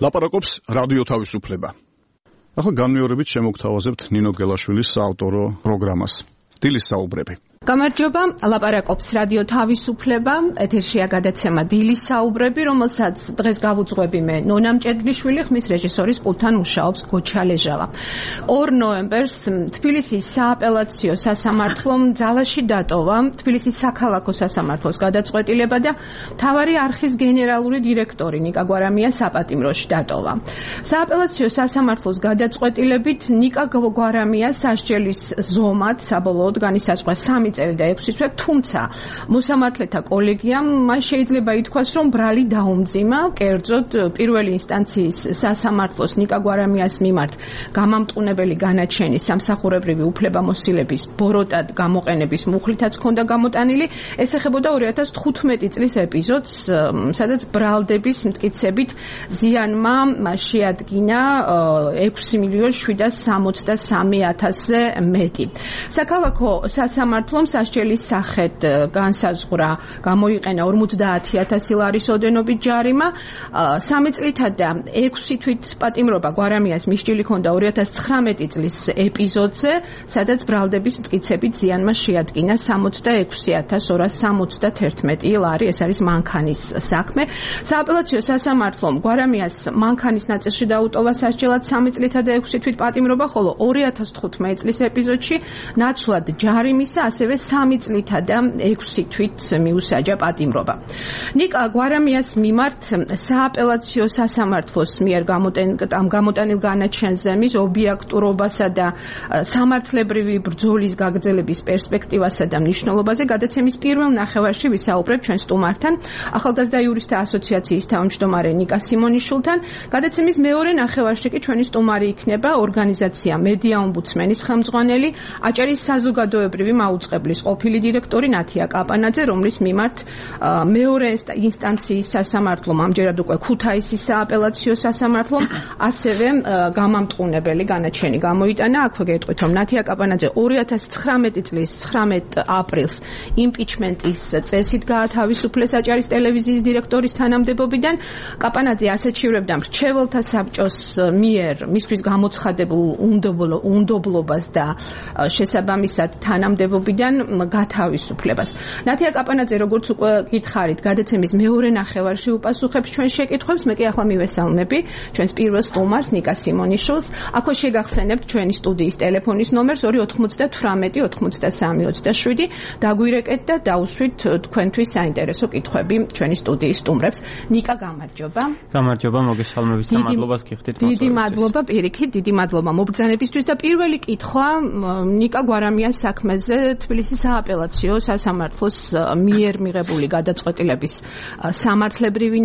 ლაპარაკობს რადიო თავისუფლება. ახლა განმეორებით შემოგთავაზებთ ნინო გელაშვილის საავტორო პროგრამას. დილის საუბრები. გამარჯობა, ლაპარაკობს რადიო თავისუფლება, ეთერშია გადაცემა დილის საუბრები, რომელსაც დღეს გავუძღვები მე ნონა მჭედლიშვილი, ხმის რეჟისორის პულტთან მუშაობს გოჩა ლეჟავა. 2 ნოემბერს თბილისის სააპელაციო სასამართლომ ძალაში დატოვა თბილისის საქალაქო სასამართლოს გადაწყვეტილება და მთავარი არხის გენერალური დირექტორი ნიკა გვარამია საპატიმროში დატოვა. სააპელაციო სასამართლოს გადაწყვეტილებით ნიკა გვარამია სასჯელის ზომად საბოლოოდ განისაზღვრა 3 წელი და 6 თვე, თუმცა მოსამართლეთა კოლეგიამ მას შეიძლება ითქვას, რომ ბრალი დაუმძიმა, კერძოდ პირველი ინსტანციის სასამართლოს ნიკა გვარამიას მიმართ გამამტყუნებელი განაჩენი სამსახურებრივი უფლებამოსილების ბოროტად გამოყენების მუხლითაც ჰქონდა გამოტანილი. ეს ეხებოდა 2015 წლის ეპიზოდს, სადაც ბრალდების მტკიცებით ზიანმა შეადგინა 6,763,000-ზე მეტი. საქალაქო სასამართლომ სასჯელის სახედ განსაზღვრა გამოიყენა 50,000 ლარის ოდენობით ჯარიმა, 3 წლითა და 6 თვით პატიმრობა გვარამიას მისჯილი ჰქონდა 2019 წლის ეპიზოდზე, სადაც ბრალდების მტკიცებით ზიანმა შეადგინა 66,271 ლარი, ეს არის მანქანის საქმე. სააპელაციო სასამართლომ გვარამიას მანქანის ნაწილში დაუტოვა სასჯელად 3 წლითა და 6 თვით პატიმრობა, ხოლო 2015 წლის ეპიზოდში ნაცვლად ჯარიმისა, ასევე 3 წლითა და 6 თვით მიუსაჯა პატიმრობა. ნიკა გვარამიას მიმართ სააპელაციო სასამართლოს მიერ გამოტანილ განაჩენზე მის ობიექტურობასა და სამართლებრივი ბრძოლის გაგრძელების პერსპექტივასა და მნიშვნელობაზე გადაცემის პირველ ნახევარში ვისაუბრებ ჩვენ სტუმართან, ახალგაზრდა იურისტთა ასოციაციის თავმჯდომარე ნიკა სიმონიშვილთან. გადაცემის მეორე ნახევარში კი ჩვენი სტუმარი იქნება ორგანიზაცია მედია ომბუდსმენის ხელმძღვანელი, აჭარის საზოგადოებრივი მაუწყებლის ყოფილი დირექტორი ნათია კაპანაძე, რომლის მიმართ მეორე ინსტანციის სასამართლომ, ამჯერად უკვე ქუთაისის სააპელაციო სასამართლომ, ასევე გამამტყუნებელი განაჩენი გამოიტანა. აქვე გეტყვით, რომ ნათია კაპანაძე 2019 წლის 19 აპრილს იმპიჩმენტის წესით გაათავისუფლეს აჭარის ტელევიზიის დირექტორის თანამდებობიდან. კაპანაძე ასეთ შივრებდა მრჩეველთა საბჭოს მიერ მისთვის გამოცხადებულ უნდობლობას და შესაბამისად თანამდებობიდან გათავისუფლებას. ნათია კაპანაძე, როგორც უკვე გითხარით, გადაცემის მეორე ნახევარში უპასუხებს ჩვენ შეკითხვებს. მე კი ახლა მივესალმები ჩვენს პირველ სტუმარს ნიკა სიმონიშვილს. აქვე შეგახსენებთ ჩვენი სტუდიის ტელეფონის ნომერს 298 83 27. დაგვირეკეთ და დაუსვით თქვენთვის საინტერესო კითხვები ჩვენი სტუდიის სტუმრებს. ნიკა, გამარჯობა. გამარჯობა, მოგესალმებით და მადლობას გიხდით. დიდი მადლობა, პირიქით, დიდი მადლობა მობრძანებისთვის და პირველი კითხვა ნიკა გვარამიას საქმეზე თბილისის სააპელაციო სასამართლოს მიერ მიღებული გადაწყვეტილების სამართლებრივი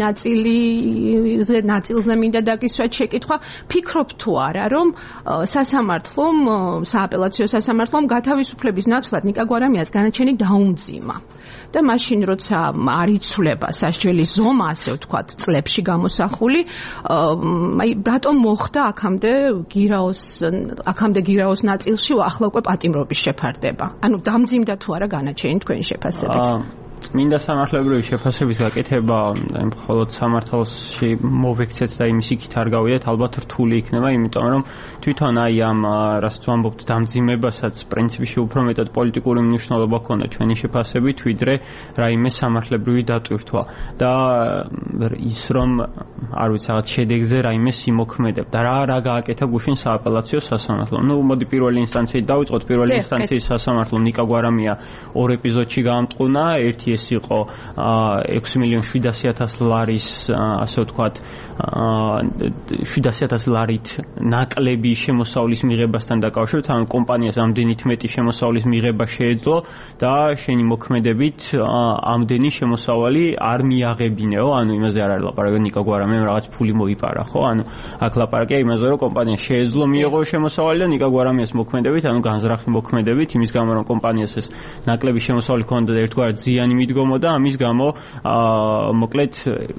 ნაწილზე მინდა დაგისვათ შეკითხვა. ფიქრობ თუ არა, რომ სასამართლომ, სააპელაციო სასამართლომ გათავისუფლების ნაცვლად ნიკა გვარამიას განაჩენი დაუმძიმა და მაშინ როცა არ იცვლება სასჯელის ზომა, ასე ვთქვათ, წლებში გამოსახული, რატომ მოხდა აქამდე გირაოს ნაწილში ახლა უკვე პატიმრობის შეფარდება? ანუ დამძიმდა თუ არა განაჩენი თქვენი შეფასებით? მინდა სამართლებრივი შეფასების გაკეთება მხოლოდ სამართალში მოვექცეთ და იმის იქით არ გავიდეთ, ალბათ რთული იქნება, იმიტომ რომ თვითონ აი ამ რასაც ვამბობთ დამძიმებასაც პრინციპში უფრო მეტად პოლიტიკური მნიშვნელობა ჰქონდა ჩვენი შეფასებით, ვიდრე რაიმე სამართლებრივი დატვირთვა და ის რომ არ ვიცი რაღაც შედეგზე რაიმე სიმოქმედებდა. რა გააკეთა გუშინ სააპელაციო სასამართლომ. ნუ მოდი პირველი ინსტანციით დავიწყოთ. პირველი ინსტანციის სასამართლომ ნიკა გვარამია 2 ეპიზოდში გაამტყუნა. ერთი ეს იყო 6,700,000 ლარის, ასე ვთქვათ, 700,000 ლარით ნაკლები შემოსავლის მიღებასთან დაკავშირებით, ანუ კომპანიას ამდენით მეტი შემოსავლის მიღება შეეძლო და შენი მოქმედებით ამდენი შემოსავალი არ მიაღებინეო, ანუ იმაზე არ არის ლაპარაკი, ნიკა გვარამიამ რაღაც ფული მოიპარა, ხო? ანუ აქ ლაპარაკია იმაზე, რომ კომპანიას შეეძლო მიიღო შემოსავალი და ნიკა გვარამიას მოქმედებით, ანუ განზრახი მოქმედებით, იმის გამო რომ კომპანიას ეს ნაკლები შემოსავალი ჰქონდა და ერთგვარად ზიანი მიდგომა და ამის გამო მოკლედ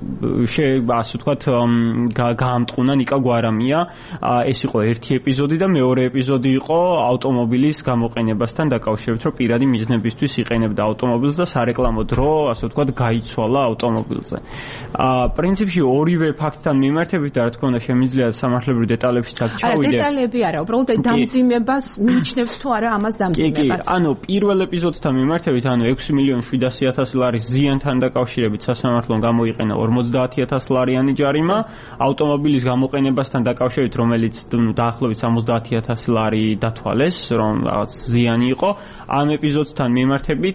ასე ვთქვათ გაამტყუნა ნიკა გვარამია. ეს იყო ერთი ეპიზოდი და მეორე ეპიზოდი იყო ავტომობილის გამოყენებასთან დაკავშირებით, რომ პირადი მიზნებისთვის იყენებდა ავტომობილს და სარეკლამო დრო, ასე ვთქვათ, გაიცვალა ავტომობილზე. პრინციპში ორივე ფაქტთან მიმართებით და რა თქმა უნდა შემიძლია სამართლებრივ დეტალებში ჩავიდე. არა, დეტალები არა, უბრალოდ დამძიმებას მიიჩნევს თუ არა ამას დამძიმებას. ანუ პირველ ეპიზოდთან მიმართებით, ანუ 6.700.000 ლარის ზიანთან დაკავშირებით სასამართლომ გამოიყენა 50,000 ლარიანი ჯარიმა, ავტომობილის გამოყენებასთან დაკავშირებით, რომელიც დაახლოებით 70,000 ლარი დათვალეს, რომ რაღაც ზიანი იყო. ამ ეპიზოდთან მიმართებით,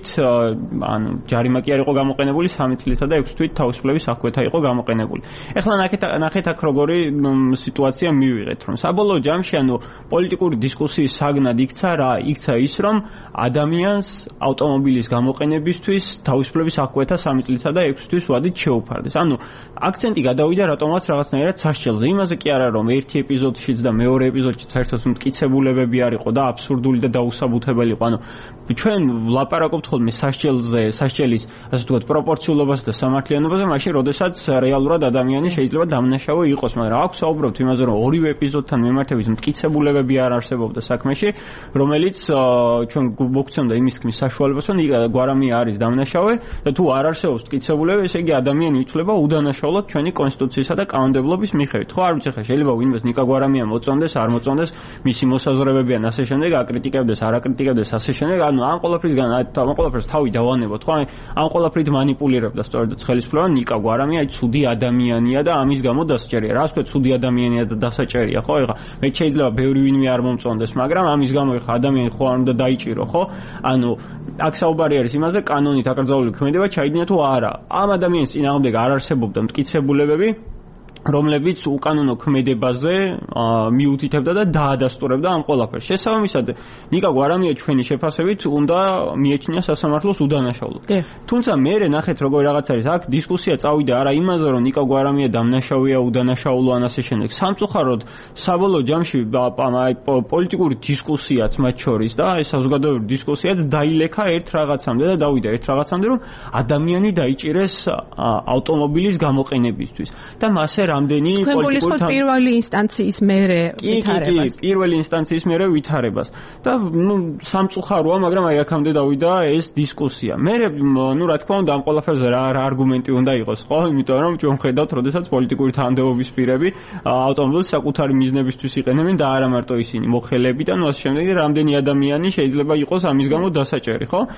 ანუ ჯარიმა კი არ იყო გამოყენებული, 3 წლითა და 6 თვით თავისუფლების საქვეთა იყო გამოყენებული. ეხლა ნახეთ აქ როგორი სიტუაცია მივიღეთ, რომ საბოლოო ჯამში, ანუ პოლიტიკური დისკუსიის საგნად იქცა რა? იქცა ის, რომ ადამიანს ავტომობილის გამოყენებისთვის თავისუფლების საქვეთა 3 წლითა და 6 თვის ვადით შეუფარდეს. ანუ აქცენტი გადავიდა რატომაც რაღაცნაირად სასჯელზე. იმაზე კი არა, რომ ერთი ეპიზოდშიც და მეორე ეპიზოდშიც საერთოდ მტკიცებულებები არ იყო და აბსურდული და დაუსაბუთებელი იყო. ანუ ჩვენ ვლაპარაკობთ ხოლმე სასჯელის, ასე ვთქვათ, პროპორციულობაზე და სამართლიანობაზე, მაშინ, როდესაც რეალურად ადამიანი შეიძლება დამნაშავე იყოს, მაგრამ აქ საუბრობთ იმაზე, რომ ორივე ეპიზოდთან მიმართებით მტკიცებულებები არ არსებობდა საქმეში, რომელიც ჩვენ მოგცემდა იმის თქმის საშუალებას, რომ ნიკა გვარამია არის დამნაშავე და თუ არ არსებობს მტკიცებულება, ესე იგი ადამიანი ითვლება უდანაშაულად ჩვენი კონსტიტუციისა და კანონმდებლობის მიხედვით. ხო, არ ვიცი ხა შეიძლება ვინმეს ნიკა გვარამია მოწონდეს, არ მოწონდეს, მისი მოსაზრებები ან ასე შემდეგ, აკრიტიკებდეს, არ აკრიტიკებდეს, ასე შემდეგ. ანუ ამ ყველაფერს თავი დავანებოთ, ხო? ამ ყველაფრით манипуლირებდა სწორედ ხელისუფლება, ნიკა გვარამია ცუდი ადამიანია და ამის გამო დასაჭერია. რა ვთქვი, ცუდი ადამიანია და დასაჭერია, ხო? ეხლა მე შეიძლება ბევრი ვინმე არ მომწონდეს, მაგრამ ამის გამო ეხლა ადამიანი ხო არ უნდა დაიჭირო, ხო? ანუ აქ საუბარი არის იმაზე, კანონით აკრძალული ქმედება ჩაიდინა თუ არა. ამ ადამიანის წინააღმდეგ არ არსებობდა მტკიცებულებები, რომლებიც უკანონო ქმედებაზე მიუთითებდა და დაადასტურებდა ამ ყველაფერს. შესაბამისად, ნიკა გვარამია ჩვენი შეფასებით უნდა მიეჩნია სასამართლოს უდანაშაულოდ. თუმცა მე ნახეთ როგორ რაღაც არის, აქ დისკუსია წავიდა არა იმაზე, რომ ნიკა გვარამია დამნაშავეა, უდანაშაულო ან ასე შემდეგ. სამწუხაროდ, საბოლოო ჯამში პოლიტიკური დისკუსიაც მათ შორის და ეს საზოგადოებრივი დისკუსიაც დაილექა ერთ რაღაცამდე და დავიდა ერთ რაღაცამდე, რომ ადამიანი დაიჭირეს ავტომობილის გამოყენებისთვის და მასე რამდენი პოლიტიკური პირველი ინსტანციის მერე ვითარებას. კი, პირველი ინსტანციის მერე ვითარებას. და სამწუხაროა, მაგრამ აი აქამდე დავიდა ეს დისკუსია. მერე რა თქმა უნდა ამ ყველაფერზე რა არგუმენტი უნდა იყოს, ხო? იმიტომ რომ ჩვენ ხედავთ, როდესაც პოლიტიკური თანამდებობის პირები ავტომობილს საკუთარი მიზნებისთვის იყენებენ და არა მარტო ისინი, მოხელები და ასე შემდეგ, რამდენი ადამიანი შეიძლება იყოს ამის გამო დასაჭერი, ხო?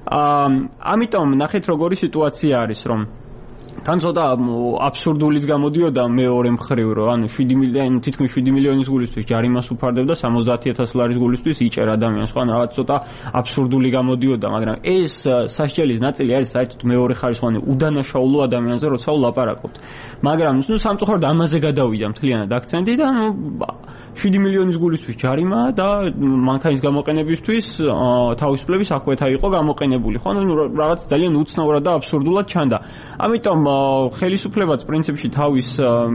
ამიტომ ნახეთ როგორი სიტუაცია არის, რომ თან ცოტა აბსურდულიც გამოდიოდა მეორე მხრივ, რომ ანუ 7 მილიონის გულისთვის ჯარიმას უფარდებდა, 70,000 ლარის გულისთვის იჭერ ადამიანს, ხო, რაღაც ცოტა აბსურდული გამოდიოდა, მაგრამ ეს სასჯელის ნაწილი არის საერთოდ მეორე ხარისხოვანი უდანაშაულო ადამიანზე, როცა ვლაპარაკობთ. მაგრამ სამწუხაროდ ამაზე გადავიდა მთლიანად აქცენტი და 7 მილიონის გულისთვის ჯარიმა და მანქანის გამოყენებისთვის თავისუფლების საქვეთა იყო გამოყენებული, ხო, რაღაც ძალიან უცნაურად და აბსურდულად ჩანდა. ამიტომ ხელისუფლებაც პრინციპში თავის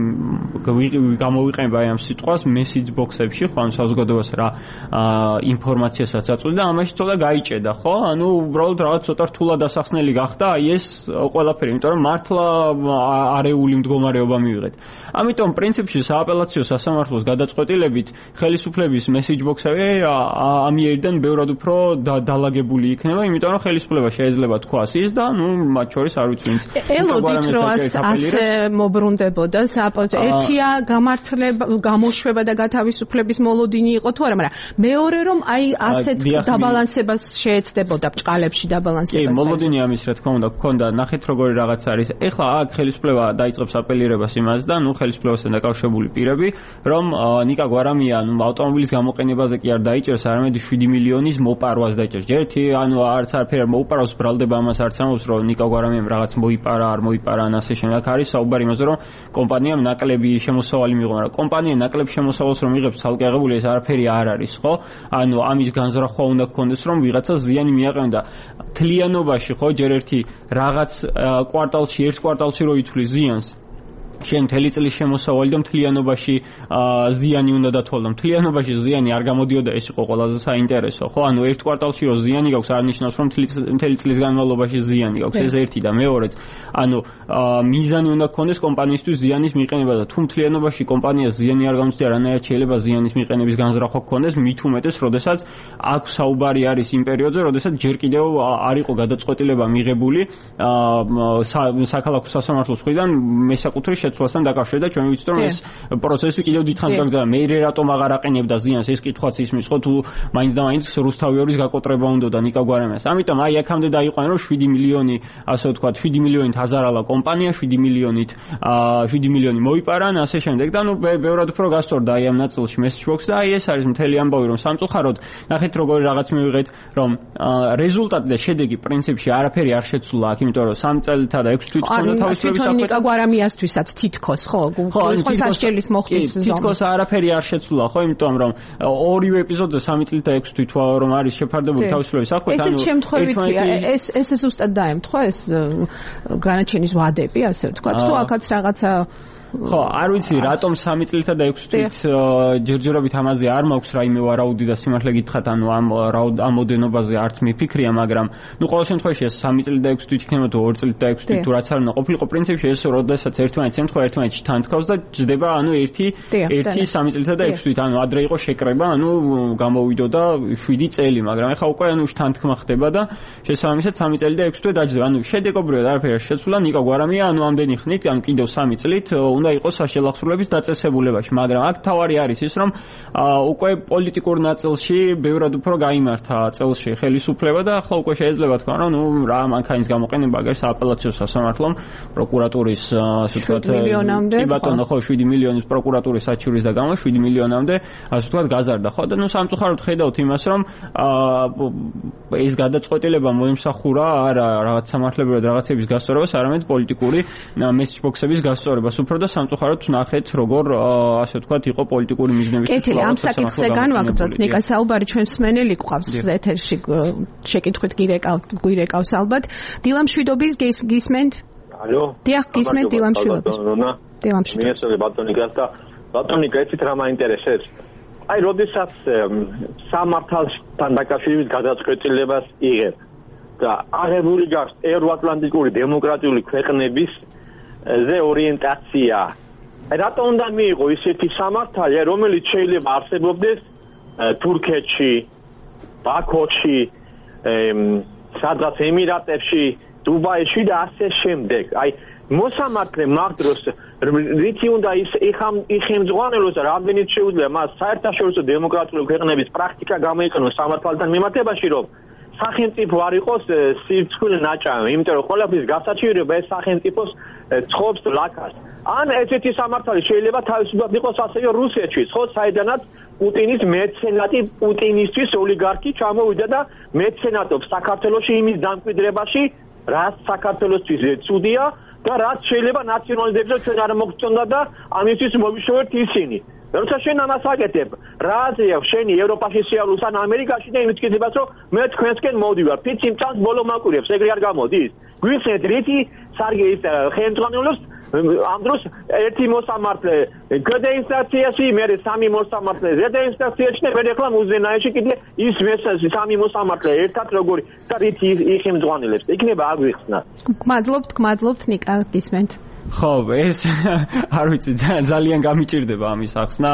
გამოვიყენება ამ სიტყვას message box-ებში, ხო, ან საზოგადოებას რა ინფორმაციასაც აწვდიდა, ამაში ცოტა გაიჭედა, ხო? ანუ უბრალოდ რაღაც ცოტა რთულად ასახსნელი გახდა აი ეს ყველაფერი, იმიტომ რომ მართლა არეული მდგომარეობა მივიღეთ. ამიტომ პრინციპში სააპელაციო სასამართლოს გადაწყვეტილებით ხელისუფლების message box-ები ამიერიდან ბევრად უფრო დაალაგებული იქნება, იმიტომ რომ ხელისუფლება შეიძლება თქვას ის და მათ შორის არ ვიცი ვინც რომ ასე მობრუნდებოდა სააპელაციო. ერთია გამართლება, გამოშვება და გათავისუფლების მოლოდინი იყო თუ არა, მაგრამ მეორე რომ აი ასეთ დაბალანსებას შეეცდებოდა, ბჭყალებში დაბალანსებას. კი, მოლოდინი ამის რა თქმა უნდა გქონდა, ნახეთ როგორი რაღაც არის. ეხლა აქ ხელისუფლება დაიწყებს აპელირებას იმას და ხელისუფლებასთან დაკავშირებული პირები, რომ ნიკა გვარამია ავტომობილის გამოყენებაზე კი არ დაიჭერს, არამედ 7 მილიონის მოპარვას დაიჭერს. ჯერთი არც არაფერი არ მოუპარავს, ბრალდება ამას არც ამბობს, რომ ნიკა გვარამიამ რაღაც მოიპარა, არ მოიპარა ან ასე შემდეგ. არის საუბარი იმაზე, რომ კომპანიამ ნაკლები შემოსავალი მიიღო, მაგრამ კომპანია ნაკლებ შემოსავალს რომ იღებს ცალკე აღებული, ეს არაფერი არ არის, ხო? ანუ ამის განზრახვა უნდა გქონდეს, რომ ვიღაცა ზიანი მიაყენდა. თლიანობაში, ხო, ჯერ ერთი რაღაც კვარტალში, ერთ კვარტალში რო ითვლის ზიანს, შენ მთელი წლის შემოსავალი და მთლიანობაში ზიანი უნდა დათვალო. მთლიანობაში ზიანი არ გამოდიოდა, ეს იყო ყველაზე საინტერესო, ხო? ანუ ერთ კვარტალში რო ზიანი გაქვს, არ ნიშნავს რომ მთელი წლის განმავლობაში ზიანი გაქვს. ეს ერთი და მეორეც, ანუ მიზანი უნდა გქონდეს კომპანიისთვის ზიანის მიყენება და თუ მთლიანობაში კომპანიას ზიანი არ გამოსცია, რანაირად შეიძლება ზიანის მიყენების განზრახვა გქონდეს, მით უმეტეს, როდესაც აქ საუბარი არის იმ პერიოდზე, როდესაც ჯერ კიდევ არ იყო გადაწყვეტილება მიღებული საქალაქო სასამართლოს მხრიდან მესაკუთრის შეცვლასთან დაკავშირებით და ჩვენ ვიცით რომ ეს პროცესი კიდევ დიდხანს გაგრძელდა. მე რატომ აღარ აყენებდა ზიანს, ეს კითხვაც ისმის ხო თუ მაინც და მაინც რუსთავიორის გაკოტრება უნდოდა ნიკა გვარამიას. ამიტომ აი აქამდე დაიყვანა რომ 7 მილიონი, ასე ვთქვათ, 7 მილიონით აზარალა კომპანია, 7 მილიონი მოიპარან, ასე შემდეგ და ნუ ბევრად უფრო გასწორდა აი ამ ნაწილში მესიჯბოქს და აი ეს არის მთელი ამბავი რომ სამწუხაროდ ნახეთ როგორი რაღაც მივიღეთ რომ რეზულტატი და შედეგი პრინციპში არაფერი არ შეცვლა აქ, იმიტომ რომ 3 წელიწად და 6 თვით ხონდა თავისუფლების საქმე. ნიკა გვარამიასთვისაც თითქოს ხო? ხო, სასჯელის მოხდის ზომა. თითქოს არაფერი არ შეცვლა ხო, იმიტომ რომ ორივე ეპიზოდზე 3 წელი და 6 თვით რომ არის შეფარდებული თავისუფლების საქმე, ანუ ეს შემთხვევითია, ეს ზუსტად დაემთხვა ეს განაჩენის ვადები, ასე ვთქვათ, თუ აქაც რაღაცა ხო, არ ვიცი რატომ 3 წელიწად და 6 თვით ჯერჯერობით ამაზე არ მაქვს რაიმე ვარაუდი და სიმართლე გითხრათ, ანუ ამ მოდენობაზე არც მიფიქრია, მაგრამ ნუ ყოველ შემთხვევაში ეს 3 წელი და 6 თვით იქნება თუ 2 წელი და 6 თვით თუ რაც არ უნდა ყოფილიყო პრინციპში ეს როდესაც ერთმანეთს ემთხვევა ერთმანეთში თან თქავს და ჯდება ანუ ერთი 3 წელიწად და 6 თვით, ანუ ადრე იყო შეკრება, ანუ გამოვიდოდა 7 წელი, მაგრამ ეხლა უკვე ანუ თანთქმა ხდება და შესაბამისად 3 წელი და 6 თვით დაჯდება. ანუ შედეგობრივად არაფერი არ შეცვლა, ნიკა გვარამია, ანუ ამდენი ხნით, ანუ კიდევ 3 წლით უნდა იყოს საშელახსრულების დაწესებულებაში, მაგრამ აქ თავარი არის ის, რომ უკვე პოლიტიკურ ნაწილში ბევრად უფრო გაიმართა წელში ხელისუფლება და ახლა უკვე შეიძლება თქვა, რომ ნუ რა მანქანის გამოყენება აგერ სააპელაციო სასამართლომ პროკურატურის ასე ვთქვათ, კი ბატონო, ხო 7 მილიონის პროკურატურის საჩივრის და გამო 7 მილიონამდე ასე ვთქვათ გაზარდა, ხო და ნუ სამწუხაროდ ხედავთ იმას, რომ ეს გადაწყვეტილება მოიმსახურა არა რაღაც სამართლებრივად რაღაცების გასწორებას, არამედ პოლიტიკური მესიჯბოქსების გასწორებას უფრო და სამწუხაროდ ნახეთ როგორ ასე ვთქვათ იყო პოლიტიკური მიზნების კეთილი ამ საკითხზე განვაგრძოთ ნიკა საუბარი ჩვენ მსმენელი გვყავს ეთერში შეკითხვით გვირეკავს ალბათ დილამშვიდობის გისმენთ ალო დიახ გისმენთ დილამშვიდობის მიესწრე ბატონიკას და ბატონიკა ეცით რა მაინტერესებს აი როდესაც სამართალთან დაკავშირებით გადაწყვეტილებას იღებ და აღებული გაქვს ევროატლანტიკური დემოკრატიული ქვეყნების ზე ორიენტაცია. რატომ უნდა მიიღო ისეთი სამართალი, რომელიც შეიძლება არსებობდეს თურქეთში, ბაქოში, სადღაც ემირატებში, დუბაიში და ასე შემდეგ. აი მოსამართლე მაგდროს რითი უნდა იხემძღვანელოს და რამდენიც შეუძლია მას საერთაშორისო დემოკრატიული ქვეყნების პრაქტიკა გამოიყენოს სამართალთან მიმართებაში, რომ სახელმწიფო არ იყოს სირცხვილი ნაჭამი, იმიტომ რომ ყველაფრის გასაჩივრება ეს სახელმწიფოს ცხობს ლაკას. ან ესეთი სამართალი შეიძლება თავისუფლად იყოს ასევე რუსეთში, ხო, საიდანაც პუტინის მეცენატი, პუტინისთვის ოლიგარქი ჩამოვიდა და მეცენატობს საქართველოში იმის დამკვიდრებაში, რაც საქართველოსთვის ცუდია და რაც შეიძლება ნაციონალიზებზე ჩვენ არ მოგწონდა და ამისთვის მოვიშოვეთ ისინი. როცა შენ ამას აკეთებ, რა აზრია შენი ევროპაში სიახლოვეს ან ამერიკაში და იმით კიდევაც რომ მე თქვენსკენ მოვდივარ, ფიცი მწანს ბოლო მაკვირებს, ეგრე არ გამოდის. გვიხსენეთ რითი სარგე ის ხელმძღვანელობს ამ დროს ერთი მოსამართლე ქვედა ინსტანციაში, მერე სამი მოსამართლე ზედა ინსტანციაში და მერე ახლა მუზენაიაში კიდე ის სამი მოსამართლე ერთად როგორი და რითი იხელმძღვანელებს. იქნება აგვიხსნა. გმადლობთ ნიკა გისმენთ. ხო, ეს არ ვიცი, ძალიან გამიჭირდება ამის ახსნა.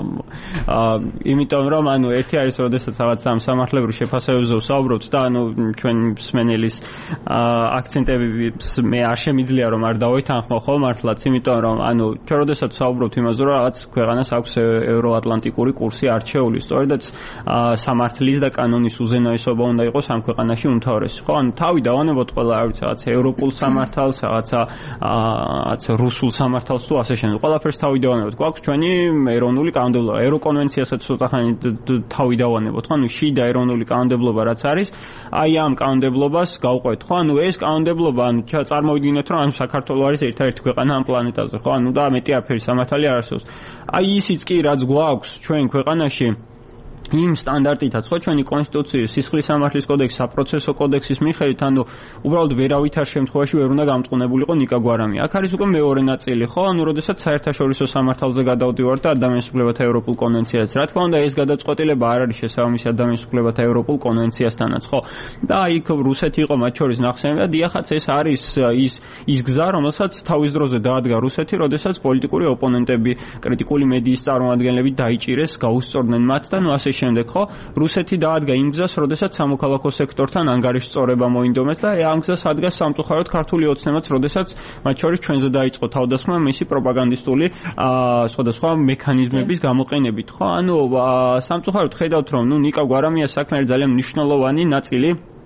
იმიტომ რომ ანუ ერთი არის, როდესაც რაღაც ამ სამართლებრივ შეფასებებზე ვსაუბრობთ და ანუ ჩვენ მსმენელის აქცენტებს მე არ შემიძლია რომ არ დავეთანხმო ხო მართლაც, იმიტომ რომ ანუ ჩვენ როდესაც ვსაუბრობთ იმაზე, რომ რაღაც ქვეყანას აქვს ევროატლანტიკური კურსი არჩეული, სწორედაც სამართლის და კანონის უზენაესობა უნდა იყოს ამ ქვეყანაში უმთავრესი. ხო, ანუ თავი დავანებოთ ყველა, არ ვიცი, რაღაც ევროპულ სამართალს, რაღაცა რუსულ სამართალს თუ ასე შემდეგ. ყველაფერს თავი დავანებოთ. გვაქვს ჩვენი ეროვნული კანონმდებლობა, ევროკონვენციასაც ცოტა ხანი თავი დავანებოთ. ხო, ანუ შიდა ეროვნული კანონმდებლობა რაც არის, აი ამ კანონმდებლობას გავყვეთ. ხო, ანუ ეს კანონმდებლობა, ანუ წარმოვიდგინოთ, რომ ანუ საქართველო არის ერთადერთი ქვეყანა ამ პლანეტაზე, ხო? ანუ და მეტი არაფერი სამართალი არ არსებობს. აი ისიც კი რაც გვაქვს ჩვენ ქვეყანაში იმ სტანდარტითაც ხო ჩვენი კონსტიტუციის სისხლის სამართლის კოდექსის, საპროცესო კოდექსის მიხედვით, ანუ უბრალოდ ვერავითარ შემთხვევაში ვერ უნდა გამწყნებულიყო ნიკა გვარამია. აქ არის უკვე მეორე ნაწილი, ხო? ანუ როდესაც საერთაშორისო სამართალზე გადავდივართ და ადამიანის უფლებათა ევროპულ კონვენციას, რა თქმა უნდა, ეს გადაწყვეტილება არ არის შესაბამისი ადამიანის უფლებათა ევროპულ კონვენციასთანაც, ხო? და იქ რუსეთი იყო მათ შორის ნახსენები და დიახაც ეს არის ის გზა, რომელსაც თავის დროზე დაადგა რუსეთი, როდესაც პოლიტიკური ოპონენტები, კრიტიკული მედიის წარმომადგენლები დაიჭირეს, გაუსწორდნენ მათ და ნუ ასე შემდეგ, ხო? რუსეთი დაადგა იმ გზას, როდესაც სამოქალაქო სექტორთან ანგარიშწორება მოინდომეს და ამ გზას ადგას სამწუხაროდ ქართული ოცნებაც, როდესაც მათ შორის ჩვენზე დაიწყო თავდასხმა მისი პროპაგანდისტული სხვადასხვა მექანიზმების გამოყენებით, ხო? ანუ სამწუხაროდ ხედავთ, რომ ნუ ნიკა გვარამიას საქმე არის ძალიან მნიშვნელოვანი ნაწილი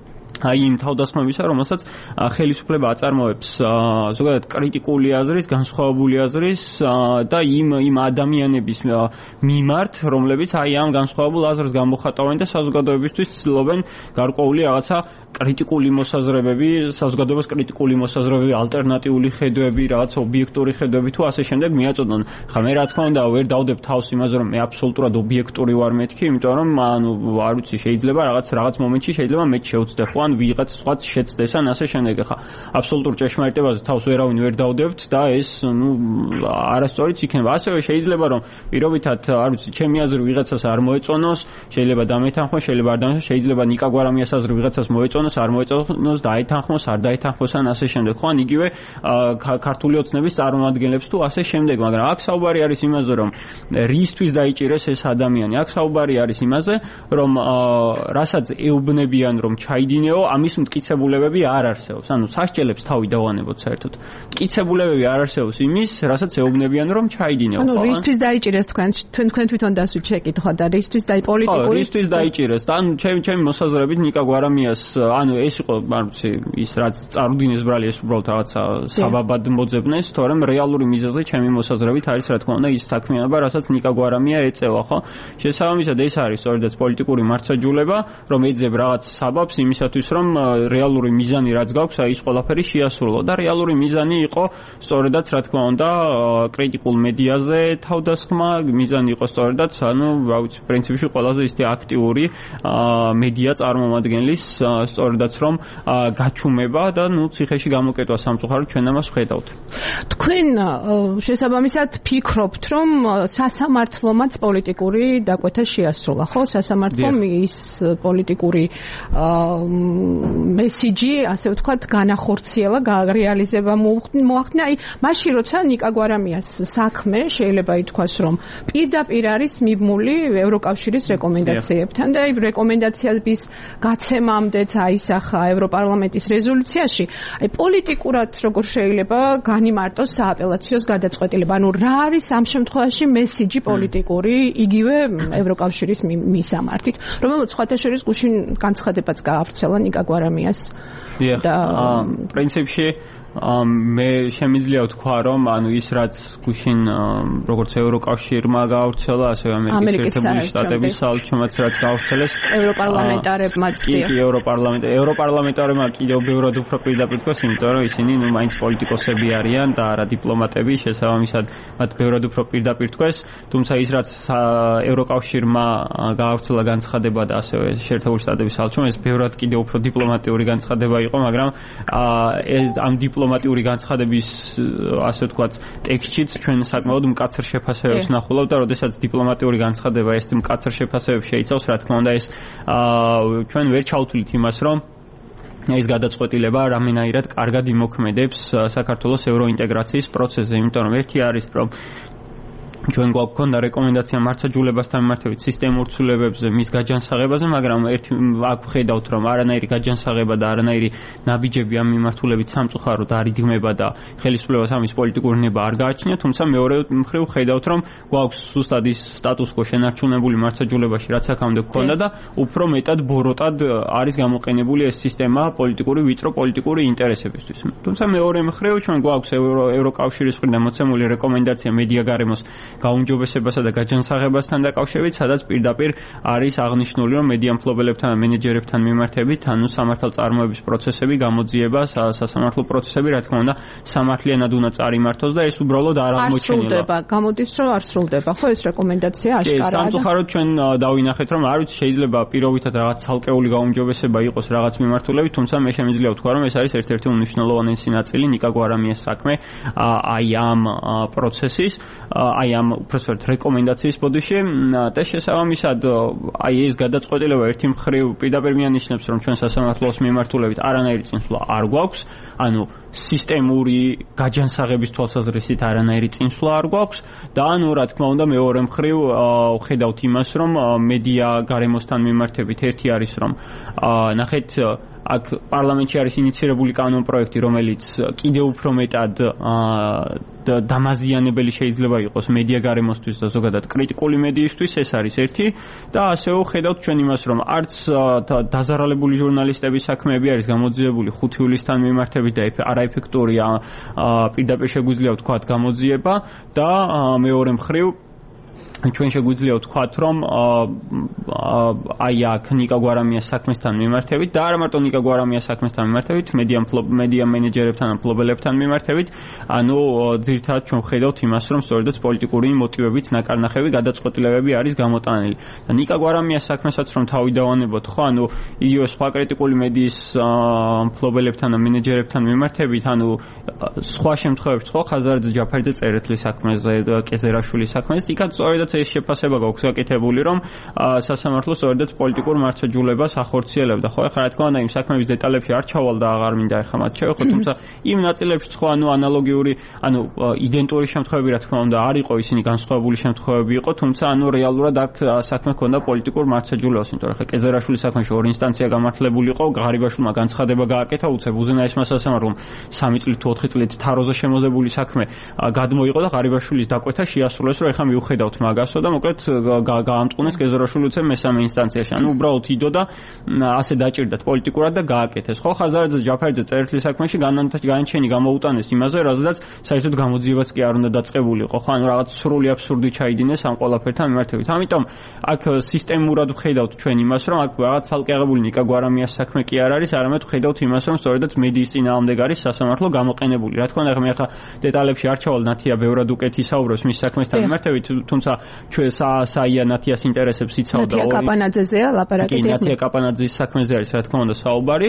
აი იმ თავდასხმებისა, რომელსაც ხელისუფლება აწარმოებს ზოგადად კრიტიკული აზრის, განსხვავებული აზრის და იმ ადამიანების მიმართ, რომლებიც აი ამ განსხვავებულ აზრს გამოხატავენ და საზოგადოებისთვის ცდილობენ გარკვეული რაღაცა კრიტიკული მოსაზრებები, საზოგადოებას კრიტიკული მოსაზრებები, ალტერნატიული ხედვები, რაღაც ობიექტური ხედვები თუ ასე შემდეგ მიაწოდონ. ხა მე რა თქმა უნდა ვერ დავდებ თავს იმაზე, რომ მე აბსოლუტურად ობიექტური ვარ მეთქი, იმიტომ რომ ანუ არ ვიცი, შეიძლება რაღაც მომენტში შეიძლება მე შეუცდე ხო ან ვიღაც სხვაც შეცდეს ან ასე შემდეგ. ხა აბსოლუტურ ჭეშმარიტებაზე თავს ვერავინ ვერ დავდებთ და ეს ნუ არასწორიც იქნება. ასევე შეიძლება რომ პირობითად არ ვიცი, ჩემი აზრი ვიღაცას არ მოეწონოს, შეიძლება დამეთანხმოს, შეიძლება არ დამეთანხმოს, შეიძლება ნიკა გვარამიას აზრი ვიღაცას მოეწონოს, არ მოეწონოს, დაეთანხმოს, არ დაეთანხმოს ან ასე შემდეგ. ხო ან იგივე ქართული ოცნების წარმომადგენლებს თუ ასე შემდეგ, მაგრამ აქ საუბარი არის იმაზე, რომ რისთვის დაიჭირეს ეს ადამიანი. აქ საუბარი არის იმაზე, რომ რასაც ეუბნებიან, რომ ჩაიდინეო, ამის მტკიცებულებები არ არსებობს. ანუ სასჯელებს თავი დავანებოთ საერთოდ. მტკიცებულებები არ არსებობს იმის, რასაც ეუბნებიან, რომ ჩაიდინეო. ანუ რისთვის დაიჭირეს თქვენ თვითონ დასვით შეკითხვა და რისთვის პოლიტიკური რისთვის დაიჭირეს და ანუ ჩემი მოსაზრებით ნიკა გვარამიას ანუ ეს იყო, არ ვიცი, ის რაც წარუდინეს ბრალი, ეს უბრალოდ რაღაცა საბაბად მოძებნეს, თორემ რეალური მიზეზი ჩემი მოსაზრებით არის, რა თქმა უნდა, ის საქმიანობა, რასაც ნიკა გვარამია ეწევა, ხო? შესაბამისად ეს არის სწორედაც პოლიტიკური მართლმსაჯულება, რომ ეძებ რაღაც საბაბს იმისათვის, რომ რეალური მიზანი რაც გაქვს, აი ეს ყველაფერი შეასრულო და რეალური მიზანი იყო სწორედაც, რა თქმა უნდა, კრიტიკულ მედიაზე თავდასხმა, მიზანი იყო სწორედაც, ანუ, რა ვიცი, პრინციპში ყველაზე ისეთი აქტიური მედია წარმომადგენლის სწორედაც რომ გაჩუმება და ნუ ციხეში გამოკეტვა სამწუხაროდ ჩვენ ამას ვხედავთ. თქვენ შესაბამისად ფიქრობთ, რომ სასამართლომაც პოლიტიკური დაკვეთა შეასრულა, ხო? სასამართლომ ის პოლიტიკური მესიჯი, ასე ვთქვათ, განახორციელა, რეალიზება მოახდინა. აი, მაშინ როცა ნიკა გვარამიას საქმე შეიძლება ითქვას, რომ პირდაპირ არის მიბმული ევროკავშირის რეკომენდაციებთან და აი რეკომენდაციების გაცემამდეც აისახა ევროპარლამენტის რეზოლუციაში. აი პოლიტიკურად როგორ შეიძლება განიმარტოს სააპელაციოს გადაწყვეტილება? ანუ რა არის ამ შემთხვევაში მესიჯი პოლიტიკური იგივე ევროკავშირის მისამართით, რომელსაც სხვათა შორის გუშინ განცხადებაც გაავრცელა ნიკა გვარამიას. და პრინციპში მე შემიძლია ვთქვა, რომ ანუ ის რაც გუშინ როგორც ევროკავშირმა გაავრცელა, ასევე ამერიკის ერთებული შტატების საელჩომაც რაც გაავრცელეს, ევროპარლამენტარებმა ევროპარლამენტარებმა კიდევ ბევრად უფრო პირდაპირ თქვას, იმიტომ რომ ისინი ნუ მაინც პოლიტიკოსები არიან და არა დიპლომატები, შესაბამისად მათ ბევრად უფრო პირდაპირ თქვეს, თუმცა ის რაც ევროკავშირმა გაავრცელა განცხადება და ასევე შეერთებული შტატების საელჩომ, ეს ბევრად კიდევ უფრო დიპლომატიური განცხადება იყო, მაგრამ ამ დიპლომატიური განცხადების ასე ვთქვათ ტექსტშიც ჩვენ საკმაოდ მკაცრ შეფასებებს ნახულობთ და როდესაც დიპლომატიური განცხადება ეს მკაცრ შეფასებებს შეიცავს, რა თქმა უნდა ეს ჩვენ ვერ ჩავთვლით იმას, რომ ეს გადაწყვეტილება რამენაირად კარგად იმოქმედებს საქართველოს ევროინტეგრაციის პროცესზე, იმიტომ რომ ერთი არის, რომ ჩვენ გვაქვს რეკომენდაცია მართლმსაჯულებასთან მიმართებით სისტემურ ცვლილებებზე, მის გაჯანსაღებაზე, მაგრამ ერთი აქ ვხედავთ, რომ არანაირი გაჯანსაღება და არანაირი ნაბიჯები ამ მიმართულებით სამწუხაროდ არ იდგმება და ხელისუფლებას ამის პოლიტიკური ნება არ გააჩნია, თუმცა მეორე მხრივ ვხედავთ, რომ გვაქვს ზუსტად ის სტატუს-კვო შენარჩუნებული მართლმსაჯულებაში, რაც აქამდე გვქონდა და უფრო მეტად ბოროტად არის გამოყენებული ეს სისტემა ვიწრო პოლიტიკური ინტერესებისთვის. თუმცა მეორე მხრივ ჩვენ გვაქვს ევროკავშირის მხრიდან მოცემული რეკომენდაცია მედია გარემოს გაუმჯობესებასა და გაჯანსაღებასთან დაკავშირებით, სადაც პირდაპირ არის აღნიშნული, რომ მედია მფლობელებთან და მენეჯერებთან მიმართებით, ანუ სამართალწარმოების პროცესები, გამოძიება, სასამართლო პროცესები, რა თქმა უნდა, სამართლიანად უნდა წარიმართოს და ეს უბრალოდ არ აღმოჩენილა. გამოდის რომ არ სრულდება, ხო ეს რეკომენდაცია აშკარაა. სამწუხაროდ ჩვენ დავინახეთ, რომ არ ვიცი, შეიძლება პირობითად რაღაც ცალკეული გაუმჯობესება იყოს რაღაც მიმართულებით, თუმცა მე შემიძლია ვთქვა, რომ ეს არის ერთ-ერთი უმნიშვნელოვანესი ნაწილი ნიკა გვარამიას საქმე აი ამ პროცესის, აი ამ უბრალოდ რეკომენდაციის ბოდიში და შესაბამისად აი ეს გადაწყვეტილება ერთი მხრივ პირდაპირ მიანიშნებს, რომ ჩვენ სასამართლოს მიმართულებით არანაირი წინსვლა არ გვაქვს, ანუ სისტემური გაჯანსაღების თვალსაზრისით არანაირი წინსვლა არ გვაქვს და ანუ რა თქმა უნდა მეორე მხრივ ხედავთ იმას, რომ მედია გარემოსთან მიმართებით ერთი არის, რომ ნახეთ აქ პარლამენტში არის ინიცირებული კანონპროექტი, რომელიც კიდევ უფრო მეტად დამაზიანებელი შეიძლება იყოს მედია გარემოსთვის და ზოგადად კრიტიკული მედიისთვის, ეს არის ერთი და ასევე ხედავთ ჩვენ იმას, რომ არც დაზარალებული ჟურნალისტების საქმეები არის გამოძიებული 5 ივლისთან მიმართებით და არაეფექტურია პირდაპირ შეგვიძლია ვთქვათ გამოძიება და მეორე მხრივ ჩვენ შეგვიძლია ვთქვათ, რომ აი აქ ნიკა გვარამიას საქმესთან მიმართებით და არა მარტო ნიკა გვარამიას საქმესთან მიმართებით, მედია მენეჯერებთან და მფლობელებთან მიმართებით, ანუ ძირითადად ჩვენ ხედავთ იმას, რომ სწორედაც პოლიტიკური მოტივებით ნაკარნახევი გადაწყვეტილებები არის გამოტანილი. და ნიკა გვარამიას საქმესაც რომ თავი დავანებოთ, ხო, ანუ იგივე სხვა კრიტიკული მედიის მფლობელებთან და მენეჯერებთან მიმართებით, ანუ სხვა შემთხვევებში, ხო, ხაზარაძე ჯაფარიძე წერეთლის საქმეზე, კეზერაშვილის საქმეზე, იქაც სწორედ ეს შეფასება გვაქვს გაკეთებული, რომ სასამართლო სწორედაც პოლიტიკურ მარცხეჯულებას ახორციელებდა. ხო, ახლა რა თქმა უნდა, იმ საქმეების დეტალებში არ ჩავალ და აღარ მინდა ახლა მათ შევეხო, თუმცა იმ ნაწილებში ხო, ანუ ანალოგიური, ანუ იდენტური შემთხვევები რა თქმა უნდა არ იყო, ისინი განსხვავებული შემთხვევები იყო, თუმცა ანუ რეალურად აქ საქმე ჰქონდა პოლიტიკურ მარცხეჯულებას, იმიტომ რომ ახლა კეზერაშვილის საქმეში ორი ინსტანცია გამართლებული იყო, ღარიბაშვილმა განცხადება გააკეთა, უცებ უზენაესმა სასამართლომ 3 წლით თუ 4 წლით თაროზე შემოზებული საქმე გადმოიყო და ღარიბაშვილის დაკვეთა შეასრულეს, რომ ახლა მიუხედავთ მაგასო და მოკლედ გაამტყუნეს კეზერაშვილი უცებ მესამე ინსტანციაში. ანუ უბრალოდ იდო და ასე დაჭირდათ პოლიტიკურად და გააკეთეს. ხო, ხაზარაძე ჯაფარიძე წერეთლის საქმეში განაჩენი გამოუტანეს იმაზე, რადგან საერთოდ გამოძიებაც კი არ უნდა დაწყებულიყო. ხო, ანუ რაღაც სრული აბსურდი ჩაიდინეს ამ ყველაფერთან მიმართებით. ამიტომ აქ სისტემურად ვხედავთ ჩვენ იმას, რომ აქ რაღაც ცალკეაღებული ნიკა გვარამიას საქმე კი არ არის, არამედ ვხედავთ იმას, რომ სწორედაც მედიის წინააღმდეგ არის სასამართლო გამოყენებული. რა თქმა უნდა, მე ახლა დეტალებში არ ჩავალ, ნათია ბევრად უკეთ ისაუბრებს მის საქმესთან მიმართებით, თუმცა ჩვენ საია ნათიას ინტერესებს იცავდა ნათია კაპანაძეზეა ლაპარაკი. ნათია კაპანაძის საქმეზე არის რა თქმა უნდა საუბარი.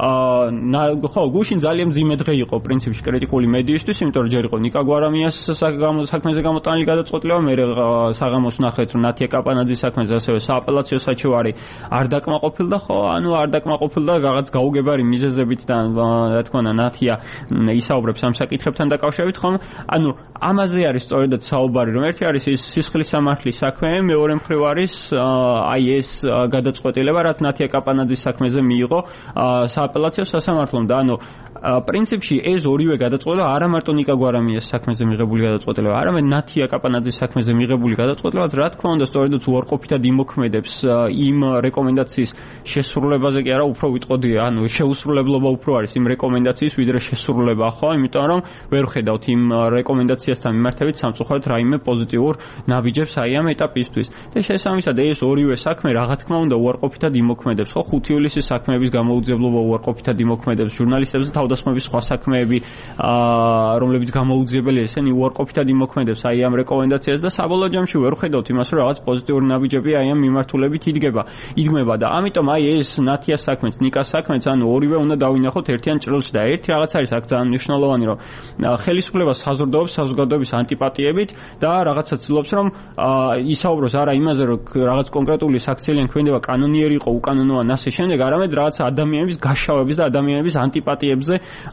ხო, გუშინ ძალიან მძიმე დღე იყო პრინციპში კრიტიკული მედიისთვის, იმიტომ რომ ჯერ იყო ნიკა გვარამიას საქმეზე გამოტანილი გადაწყვეტილება, მე საღამოს ნახეთ, რომ ნათია კაპანაძის საქმეზე ასევე სააპელაციო საჩივარი არ დაკმაყოფილდა, ხო, ანუ არ დაკმაყოფილდა რაღაც გაუგებარი მიზეზებით და რა თქმა უნდა ნათია ისაუბრებს ამ საკითხებთან დაკავშირებით, ხომ? ანუ ამაზე არის სწორედაც საუბარი, რომ ერთი არის ის სისხლის სამართლის საქმე, მეორე მხრივ არის აი ეს გადაწყვეტილება, რაც ნათია კაპანაძის საქმეზე მიიღო სააპელაციო სასამართლომ და ანუ პრინციპში ეს ორივე გადაწყვეტილება არა მარტო ნიკა გვარამიას საქმეზე მიღებული გადაწყვეტილება, არამედ ნათია კაპანაძის საქმეზე მიღებული გადაწყვეტილება, რა თქმა უნდა, სწორედაც უარყოფითად იმოქმედებს იმ რეკომენდაციის შესრულებაზე კი არა, უფრო ვიტყოდი, ანუ შეუსრულებლობა უფრო არის იმ რეკომენდაციის, ვიდრე შესრულება, ხო, იმიტომ რომ ვერ ხედავთ იმ რეკომენდაციასთან მიმართებით სამწუხაროდ რაიმე პოზიტიურ ნაბიჯებს აი ამ ეტაპისთვის. და შესაბამისად ეს ორივე საქმე რა თქმა უნდა უარყოფითად იმოქმედებს, ხო, 5 ივლისის საქმეების გამოუძიებლობა უარყოფითად იმოქმედებს, ჟურნალისტებზე თავდასხმების სხვა საქმეები, რომლებიც გამოუძიებელია, ესენი უარყოფითად იმოქმედებს აი ამ რეკომენდაციას და საბოლოო ჯამში ვერ ხედავთ იმას, რომ რაღაც პოზიტიური ნაბიჯები აი ამ მიმართულებით იდგება და ამიტომ აი ეს ნათიას საქმეც, ნიკას საქმეც, ანუ ორივე უნდა დავინახოთ ერთიან ჭრილში და ერთი რაღაც არის აქ ძალიან მნიშვნელოვანი, რომ ხელისუფლება საზრდოობს საზოგადოების ანტიპატიებით და რაღაცა ცდილობს, რომ ისაუბროს არა იმაზე, რომ რაღაც კონკრეტული საქციელიანი ქმედება კანონიერი იყო, უკანონოა და ასე შემდეგ, არამედ რაღაც ადამიანების გაშავების და ადამიანების ანტიპატიებზე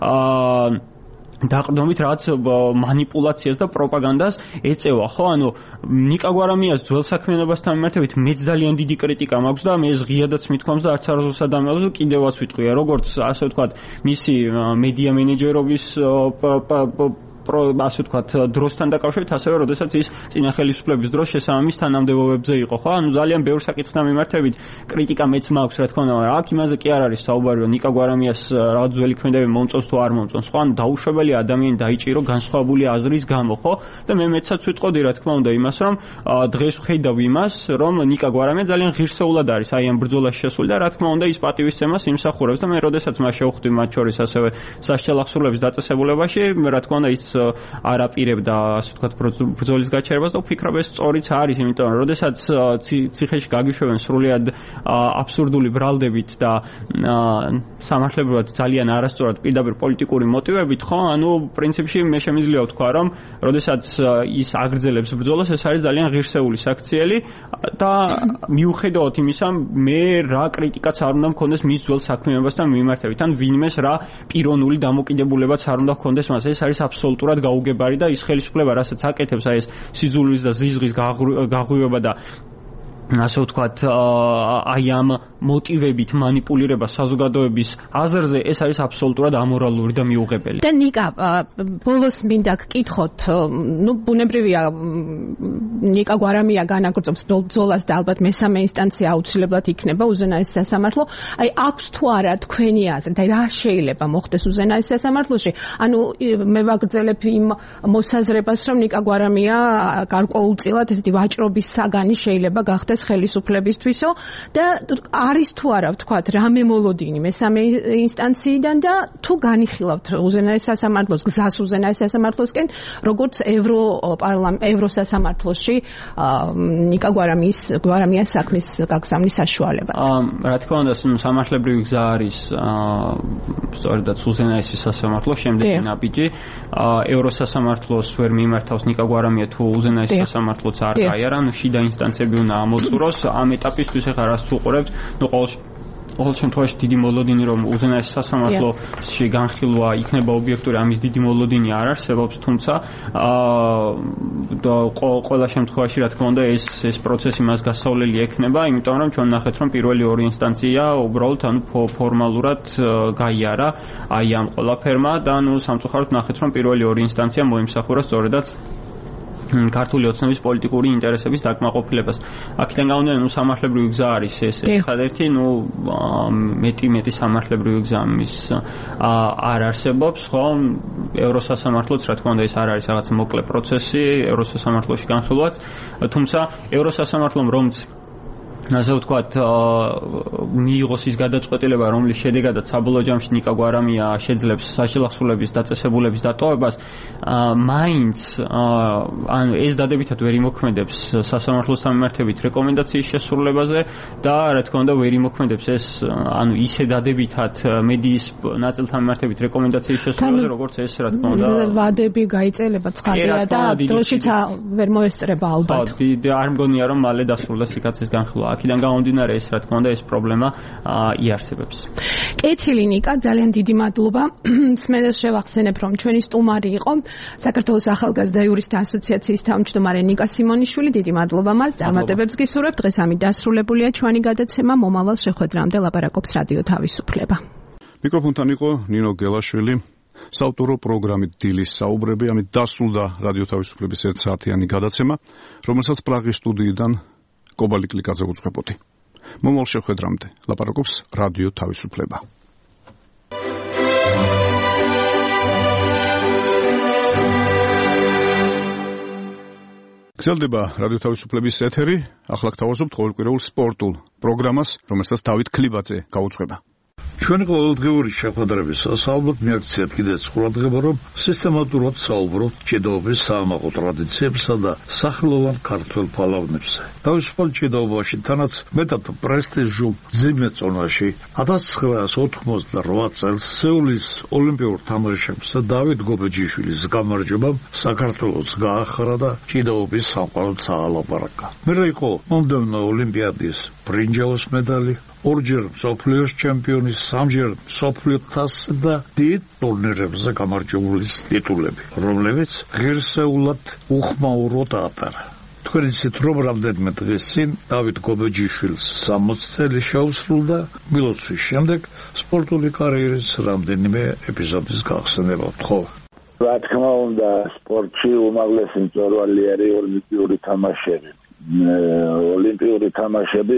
დაყრდნობით რაღაც მანიპულაციას და პროპაგანდას ეწევა, ხო? ანუ ნიკა გვარამიას ძველ საქმიანობასთან მიმართებით მეც ძალიან დიდი კრიტიკა მაქვს და მე ეს ღიადაც მithქვამს და არც არასდროს ადამიანებს კიდევაც ვიტყვია, როგორც ასე ვთქვათ, მისი მედია მენეჯერობის ასე ვთქვათ, დროსთან დაკავშირებით, ასევე როდესაც ის წინა ხელისუფლების დროს შესაბამის თანამდებობებზე იყო, ხო? ანუ ძალიან ბევრ საკითხთან მიმართებით კრიტიკა მეც მაქვს, რა თქმა უნდა, მაგრამ აქ იმაზე კი არ არის საუბარი, რომ ნიკა გვარამიას რაღაც ძველი ქმედები მომწონს თუ არ მომწონს, ხო? ანუ დაუშვებელი ადამიანი დაიჭირო განსხვავებული აზრის გამო, ხო? და მე მეცაც ვიტყოდი, რა თქმა უნდა, იმას, რომ დღეს ვხედავ იმას, რომ ნიკა გვარამია ძალიან ღირსეულად არის აი ამ ბრძოლაში შესული და რა თქმა უნდა ის პატივისცემას იმსახურებს და მე როდესაც მას შევხვდი მათ შორის ასევე სასჯელ ახსრულების დაწესებულებაში, რა თქმა უნდა ის არ აპირებდა, ასე ვთქვათ, ბრძოლის გაჩერებას და ვფიქრობ ეს სწორიც არის, იმიტომ რომ როდესაც ციხეში გაგიშვებენ სრულიად აბსურდული ბრალდებით და სამართლებრივად ძალიან არასწორად პირდაპირ პოლიტიკური მოტივებით, ხო? ანუ პრინციპში მე შემიძლია ვთქვა, რომ როდესაც ის აგრძელებს ბრძოლას, ეს არის ძალიან ღირსეული საქციელი და მიუხედავად იმისა, მე რა კრიტიკაც არ უნდა მქონდეს მის ძველ საქმიანობასთან მიმართებით, ან ვინმეს რა პიროვნული დამოკიდებულებაც არ უნდა მქონდეს მას. ეს არის აბსოლუტურად გაუგებარი და ის ხელისუფლება, რასაც აკეთებს, აი ეს სიძულვის და ზიზღის გაღვივება და ასე ვთქვათ, აი ამ მოტივებით მანიპულირება საზოგადოების აზრზე, ეს არის აბსოლუტურად ამორალური და მიუღებელი. და ნიკა, ბოლოს მინდა გკითხოთ, ბუნებრივია ნიკა გვარამია განაგრძობს ბრძოლას და ალბათ მესამე ინსტანცია აუცილებლად იქნება უზენაეს სასამართლო. აი აქვს თუ არა თქვენი აზრით, აი რა შეიძლება მოხდეს უზენაეს სასამართლოში? ანუ მე ვაგრძელებ იმ მოსაზრებას, რომ ნიკა გვარამია გარკვეულწილად ესეთი ვაჭრობის საგანი შეიძლება გახდეს ხელისუფლებისთვისო და არის თუ არა ვთქვათ რამე მოლოდინი მესამე ინსტანციიდან და თუ განიხილავთ უზენაეს სასამართლოს გზას უზენაეს სასამართლოსკენ როგორც ევროსასამართლოში ნიკა გვარამიას საქმის გაგზავნის საშუალებას. რა თქმა უნდა, სამართლებრივი გზა არის სწორედაც უზენაესი სასამართლო, შემდეგი ნაბიჯი. ევროსასამართლოს ვერ მიმართავს ნიკა გვარამია თუ უზენაესი სასამართლოც არ გაიარა, ანუ შიდა ინსტანციები უნდა ამოწუროს. ამ ეტაპისთვის ახლა რაც უყურებთ, ყოველ შემთხვევაში დიდი მოლოდინი რომ უზენაეს სასამართლოში განხილვა იქნება ობიექტური, ამის დიდი მოლოდინი არ არსებობს, თუმცა ყველა შემთხვევაში რა თქმა უნდა ეს პროცესი მას გასავლელი ექნება, იმიტომ რომ ჩვენ ნახეთ რომ პირველი ორი ინსტანცია უბრალოდ ანუ ფორმალურად გაიარა აი ამ ყველაფერმა და ანუ სამწუხაროდ ნახეთ რომ პირველი ორი ინსტანცია მოიმსახურა სწორედაც ქართული ოცნების პოლიტიკური ინტერესების დაკმაყოფილებას. აქედან გამომდინარე, სამართლებრივი გზა არის ეს ერთადერთი, მეტი სამართლებრივი გზა მის არ არსებობს, ხო? ევროსასამართლოც, რა თქმა უნდა, ეს არ არის რაღაც მოკლე პროცესი, ევროსასამართლოში განხილვაც, თუმცა ევროსასამართლომ რომც ასე ვთქვათ, მიიღოს ის გადაწყვეტილება, რომლის შედეგადაც საბოლოო ჯამში ნიკა გვარამია შეძლებს სასჯელ ახსრულების დაწესებულების დატოვებას, მაინც ანუ ეს დადებითად ვერ იმოქმედებს სასამართლოსთან მიმართებით რეკომენდაციის შესრულებაზე და რა თქმა უნდა ვერ იმოქმედებს ეს ანუ ისე დადებითად მედიის ნაწილთან მიმართებით რეკომენდაციის შესრულებაზე, როგორც ეს რა თქმა უნდა ვადები გაიწელება ცხადია და დროშიც ვერ მოესწრება ალბათ. არ მგონია რომ მალე დასრულდეს სიკაცის განხილვა. აქედან გამომდინარე ეს რა თქმა უნდა ეს პრობლემა იარსებებს. კეთილი ნიკა, ძალიან დიდი მადლობა. სმენელს შევახსენებ რომ ჩვენი სტუმარი იყო საქართველოს ახალგაზრდა იურისტთა ასოციაციის თავმჯდომარე ნიკა სიმონიშვილი. დიდი მადლობა მას. წარმატებებს გისურვებთ. დღეს ამით დასრულებულია ჩვენი გადაცემა. მომავალ შეხვედრამდე ლაპარაკობს რადიო თავისუფლება. მიკროფონთან იყო ნინო გელაშვილი. საავტორო პროგრამით დილის საუბრები, ამით დასრულდა რადიო თავისუფლების 1 საათიანი გადაცემა, რომელსაც პრაღის სტუდიიდან კობალი კლიკაძე უძღვებოდი. მომავალ შეხვედრამდე ლაპარაკობს რადიო თავისუფლება. გრძელდება რადიო თავისუფლების ეთერი, ახლა გთავაზობთ ყოველკვირეულ სპორტულ პროგრამას, რომელსაც დავით ქლიბაძე გაუძღვება. ჩვენი ყოველდღიური შეხვედრებისას ალბათ მიაქციათ კიდეც ყურადღება, რომ სისტემატურად საუბრობთ ჭიდაობის საამაყო ტრადიციებსა და სახელოვან ქართველ ფალავნებზე. თავისუფალ ჭიდაობაში თანაც მეტად პრესტიჟულ მძიმე წონაში 1988 წელს სეულის ოლიმპიურ თამაშებზე დავით გობეჯიშვილის გამარჯვებამ საქართველოს გაახრა და ჭიდაობის სამყაროც აალაპარაკა. მერე იყო მომდევნო ოლიმპიადის ბრინჯაოს მედალი, ორჯერ მსოფლიოს ჩემპიონის, სამჯერ მსოფლიო თასზე და დიდ ტურნირებზე გამარჯვებულის ტიტულები, რომლებიც ღირსეულად უხმაუროდ ატარა. თქვენ იცით, რომ რამდენიმე დღის წინ დავით გობეჯიშვილს 60 წელი შეუსრულდა, მილოცვის შემდეგ სპორტული კარიერის რამდენიმე ეპიზოდის გახსენება. რა თქმა უნდა, სპორტში უმაღლესი მწვერვალი არის ოლიმპიური თამაშები. ოლიმპიური თამაშები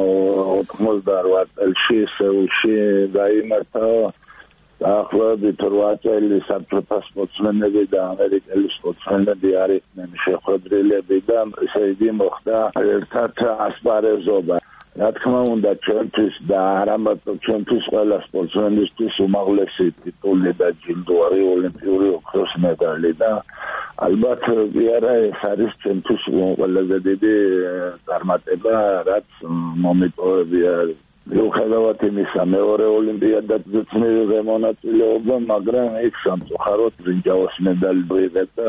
98 წელში სეულში გაიმართა. დაახლოებით 8 წელი საბჭოთა სპორტსმენები და ამერიკელი სპორტსმენები არიდნენ შეხვედრილები და ესე იგი მოხდა ერთად ასპარეზობა. რა თქმა უნდა, ჩვენთვის და არა მარტო ჩვენთვის, ყველა სპორტსმენისთვის უმაღლესი ტიტული და ჯილდო არის ოლიმპიური ოქროს მედალი და ალბათ კი არა, ეს არის ჩვენთვის ყველაზე დიდი წარმატება, რაც მომიტოვებია. მიუხედავად იმისა, მეორე ოლიმპიადაზე მივიღე მონაწილეობა, მაგრამ იქ სამწუხაროდ ბრინჯაოს მედალი ვიღე და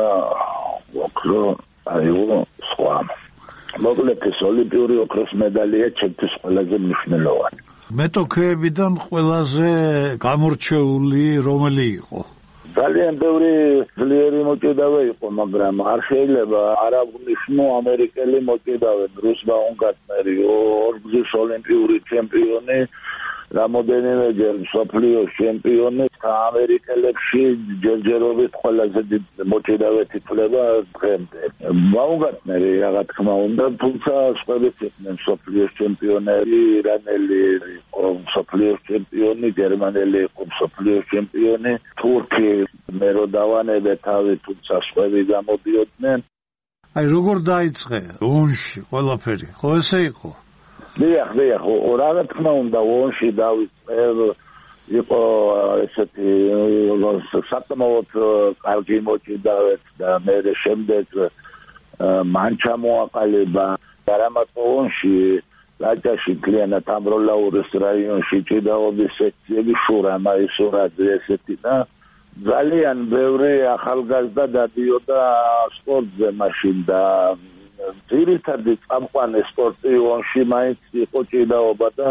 ოქრო აიღო სხვა. მოკლედ ეს ოლიმპიური ოქროს მედალია ჩემთვის ყველაზე მნიშვნელოვანი. მეტოქეებიდან ყველაზე გამორჩეული რომელი იყო? ძალიან ბევრი ძლიერი მოჭიდავე იყო, მაგრამ არ შეიძლება არ აღნიშნო ამერიკელი მოჭიდავე, ბრუს ბაუმგარტნერი, ორგზის ოლიმპიური ჩემპიონი, რამოდენიმეჯერ მსოფლიოს ჩემპიონი, ამერიკელებში ჯერჯერობით ყველაზე დიდი მოჭიდავე თითლება დღემდე. ბაუმგარტნერი რა თქმა უნდა, თუმცა სხვაებიც იყვნენ მსოფლიოს ჩემპიონები, ირანელი იყო მსოფლიოს ჩემპიონი, გერმანელი იყო მსოფლიოს ჩემპიონი, თურქი მე რო დავანებე თავი, თუმცა სხვები გამოდიოდნენ. აი როგორ დაიწყე ონში ყველაფერი? ხო ესე იყო? დიახ, რა თქმა უნდა, ონში დავიწყე, იყო ესეთი საკმაოდ კარგი მოჭიდავეც და მე შემდეგ მან ჩამოაყალიბა არამარტო ონში, რაჭაში კლიანად ამბროლაურის რაიონში ჭიდაობის სექციები, შურა, მაისურაძე ესეთი და ძალიან ბევრი ახალგაზრდა დადიოდა სპორტზე მაშინ და ძირითადი წამყვანი სპორტი ონში მაინც იყო ჭიდაობა და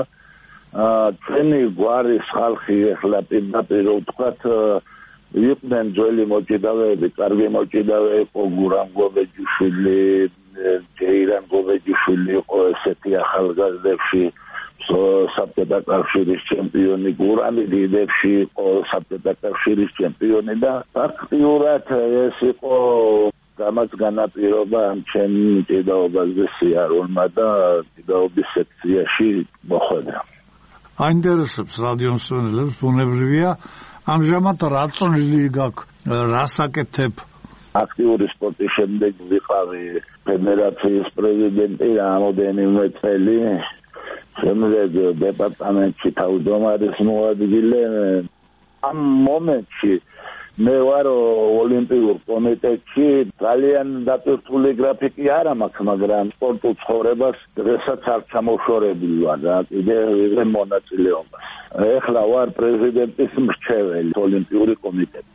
ჩვენი გვარის ხალხი ახლა პირდაპირ ვთქვათ იყვნენ ძველი მოჭიდავეები, კარგი მოჭიდავე იყო გურამ გობეჯიშვილი, ჯეირან გობეჯიშვილი იყო ესეთი ახალგაზრდებში საბჭოთა კავშირის ჩემპიონი, გურამი დიდებში იყო საბჭოთა კავშირის ჩემპიონი და ფაქტიურად ეს იყო გამაც განაპირობა ჩემ ჭიდაობაზე სიარულმა და ჭიდაობის სექციაში მოხვედრა. აინტერესებს რადიომსმენელებს, ბუნებრივია, ამჟამად რა წვლილი გაქვს, რას აკეთებ? აქტიური სპორტის შემდეგ ვიყავი ფედერაციის პრეზიდენტი რამოდენიმე წელი, შემდეგ დეპარტამენტში თავმჯდომარის მოადგილე. ამ მომენტში მე ვარ ოლიმპიურ კომიტეტში, ძალიან დატვირთული გრაფიკი არ მაქვს, მაგრამ სპორტულ ცხოვრებას დღესაც არ ჩამოშორებული ვარ და კიდევ ვიღებ მონაწილეობას. ეხლა ვარ პრეზიდენტის მრჩეველი ოლიმპიური კომიტეტის.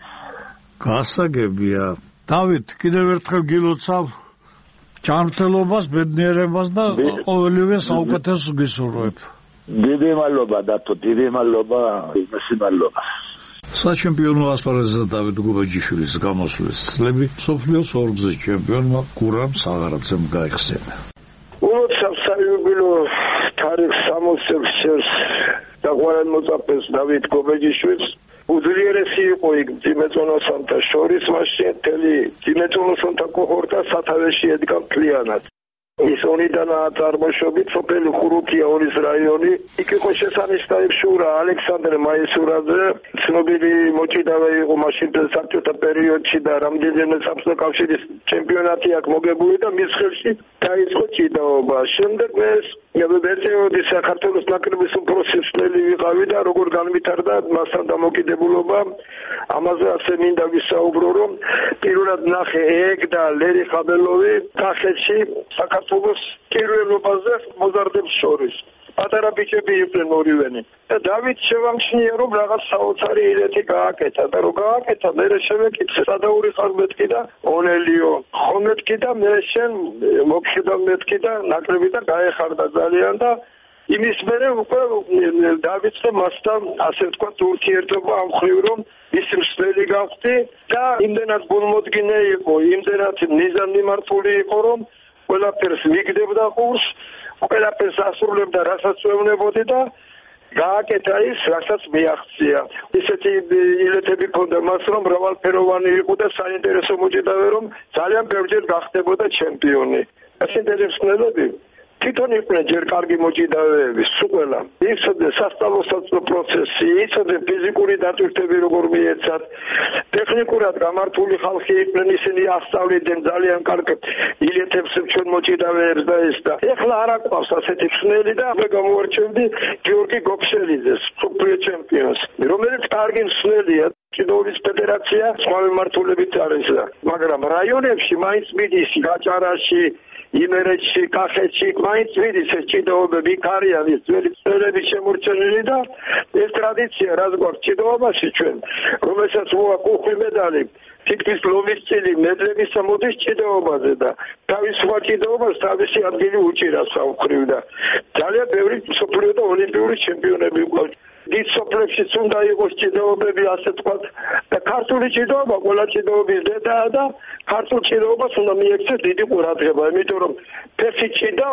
გასაგებია. დავით, კიდევ ერთხელ გილოცავ ჯანმრთელობას, ბედნიერებას და ყოველივე საუკეთესოს გისურვებ. დიდი მადლობა დათო, დიდი მადლობა, მესი მადლობა. საჩემპიონო ასპარეზზე დავით გუბეჯიშვილის გამოსვლის წლები მსოფლიოს ორგზის ჩემპიონმა გურამ საღარაძემ გაიხსენა. უმოწევს საიუბილეო თარიღს 60 წელს დაყვარენ მოწაფეს დავით გუბეჯიშვილს. უძლიერესი იყო იქ ძიმეწონოსანთა შორის, მაშინ მთელი ძიმეწონოსანთა კოჰორტა სათავეში ედგა მთლიანად. ის ონიდანაა წარმოშობით, სოფელი ხურუთია ონის რაიონი. იქ იყო შესანიშნავი შურა ალექსანდრე მაისურაძე, ცნობილი მოჭიდავე იყო მაშინ საბჭოთა პერიოდში და რამდენიმე საბჭოთა კავშირის ჩემპიონატი აქ მოგებული და მის ხელში დაიწყო ჭიდაობა. შემდეგ ეს პერიოდი საქართველოს ნაკრების უფროსი მსვლელი ვიყავი და როგორ განვითარდა მასთან დამოკიდებულობა, ამაზე ასე მინდა ვისაუბრო, რომ პირველად ნახე ეგ და ლერი ხაბელოვი კახეთში საქართველოს პირველობაზე მოზარდებს შორის. პატარა ბიჭები იყვნენ ორივენი. და დავით შევამჩნია, რომ რაღაც საოცარი ილეთი გააკეთა და რო გააკეთა, მე შევეკითხე სადაური ხარ მეთქი და ონელიო ხომ მეთქი და მე შენ მოგხედავ მეთქი და ნაკრები და გაეხარდა ძალიან და იმის მერე უკვე დავიწყე მასთან ასე ვთქვათ ურთიერთობა ამ ხრივ, რომ ის მსვლელი გავხდი და იმდენად გულმოდგინე იყო, იმდენად მიზანმიმართული იყო, რომ ყველაფერს მიგდებდა ყურს, ყველაფერს ასრულებდა, რასაც ეუბნებოდი და გააკეთა ის, რასაც მიაღწია. ისეთი ილეთები ქონდა მას, რომ მრავალფეროვანი იყო და საინტერესო მოჭიდავე, რომ ძალიან ბევრჯერ გახდებოდა ჩემპიონი. ასეთი მსმენელები თვითონ იყვნენ ჯერ კარგი მოჭიდავეები, სულ ყველა. იცოდნენ სასწავლო პროცესი, იცოდნენ ფიზიკური დატვირთვები როგორ მიეცათ. ტექნიკურად გამართული ხალხი იყვნენ, ისინი ასწავლიდნენ ძალიან კარგ ილეთებს ჩვენ მოჭიდავეებს და ეს და. ეხლა არ აკვავს ასეთი მსმენელი და მე გამოვარჩევდი გიორგი გოფშელიძეს, მსოფლიო ჩემპიონს, რომელიც კარგი მსმენელია. ჭიდაობის ფედერაცია სხვა მმართველებით არის, მაგრამ რაიონებში მაინც მიდის გაჭარაში, იმერეთში, კახეთში, მაინც მიდის ეს ჭიდაობები, იქარიან ის ძველი წელები შემორჩენილი და ეს ტრადიცია რაც გვაქვს ჭიდაობაში ჩვენ, რომელსაც მოაქვს მედალი, თითქმის ლომის წილი მედლების მოდის ჭიდაობაზე და თავის სხვა ჭიდაობას თავისი ადგილი უჭირა საუქრივ და ძალიან ბევრი მსოფლიო და ოლიმპიური ჩემპიონები უყავთ. დიდ სოფლებშიც უნდა იყოს ჭიდაობები, ასე თქვათ, და ქართული ჭიდაობა ყველა ჭიდაობის დედაა და ქართულ ჭიდაობას უნდა მიექცეს დიდი ყურადღება, იმიტომ რომ ფეხი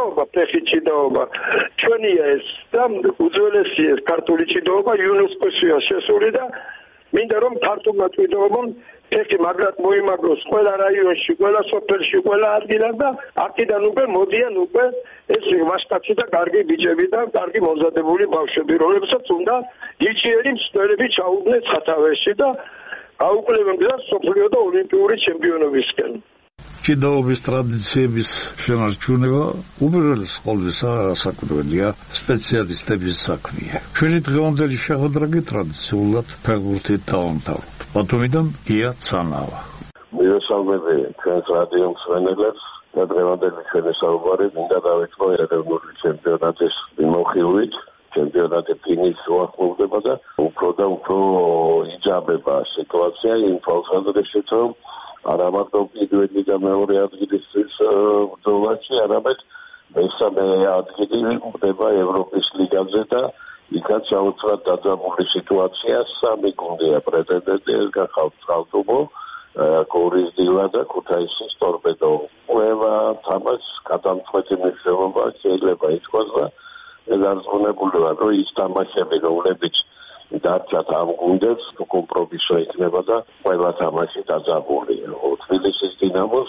ჭიდაობა ჩვენია ეს და უძველესი ეს ქართული ჭიდაობა იუნესკოშია შესული და მინდა რომ ქართულმა ჭიდაობამ ფეხი მაგრად მოიმაგროს ყველა რაიონში, ყველა სოფელში, ყველა ადგილას და აქედან უკვე მოდიან უკვე ეს მასკაცი და კარგი ბიჭები და კარგი მომზადებული ბავშვები, რომლებსაც უნდა იჭიერი მსმენელები ჩაუდგნენ სათავეში და აუკლებენ გზას მსოფლიო და ოლიმპიური ჩემპიონობისკენ. ჭიდაობის ტრადიციების შენარჩუნება უპირველეს ყოვლისა საკუთრებია სპეციალისტების საქმეა. ჩვენი დღევანდელი შეხვედრა ტრადიციულად ფეხბურთით დავამთავროთ. ბათუმიდან გია ცანავა. მივესალმები ჩვენს რადიო მსმენელებს და დღევანდელი ჩვენი საუბარი მინდა დავიწყო ეროვნული ჩემპიონატის მიმოხილვით. ჩემპიონატი ფინიშს უახლოვდება და უფრო და უფრო იძაბება სიტუაცია იმ თვალსაზრისით, რომ არა მარტო პირველი და მეორე ადგილისთვის ბრძოლაში, არამედ მესამე ადგილი ხდება ევროპის ლიგაზე და იქაც საოცრად დაძაბული სიტუაცია. სამი გუნდია პრეტენდენტი, ეს გახავთ ხალხობო, გორის დილა და ქუთაისის ტორპედო. ყველა თამაშს გადამწყვეტი მნიშვნელობა შეიძლება ითქვას და დარწმუნებულია, რომ ის თამაშები, რომლებიც დარჩათ ამ გუნდებს, კომპრომისო იქნება და ყველა თამაში დაძაბული. თბილისის დინამოს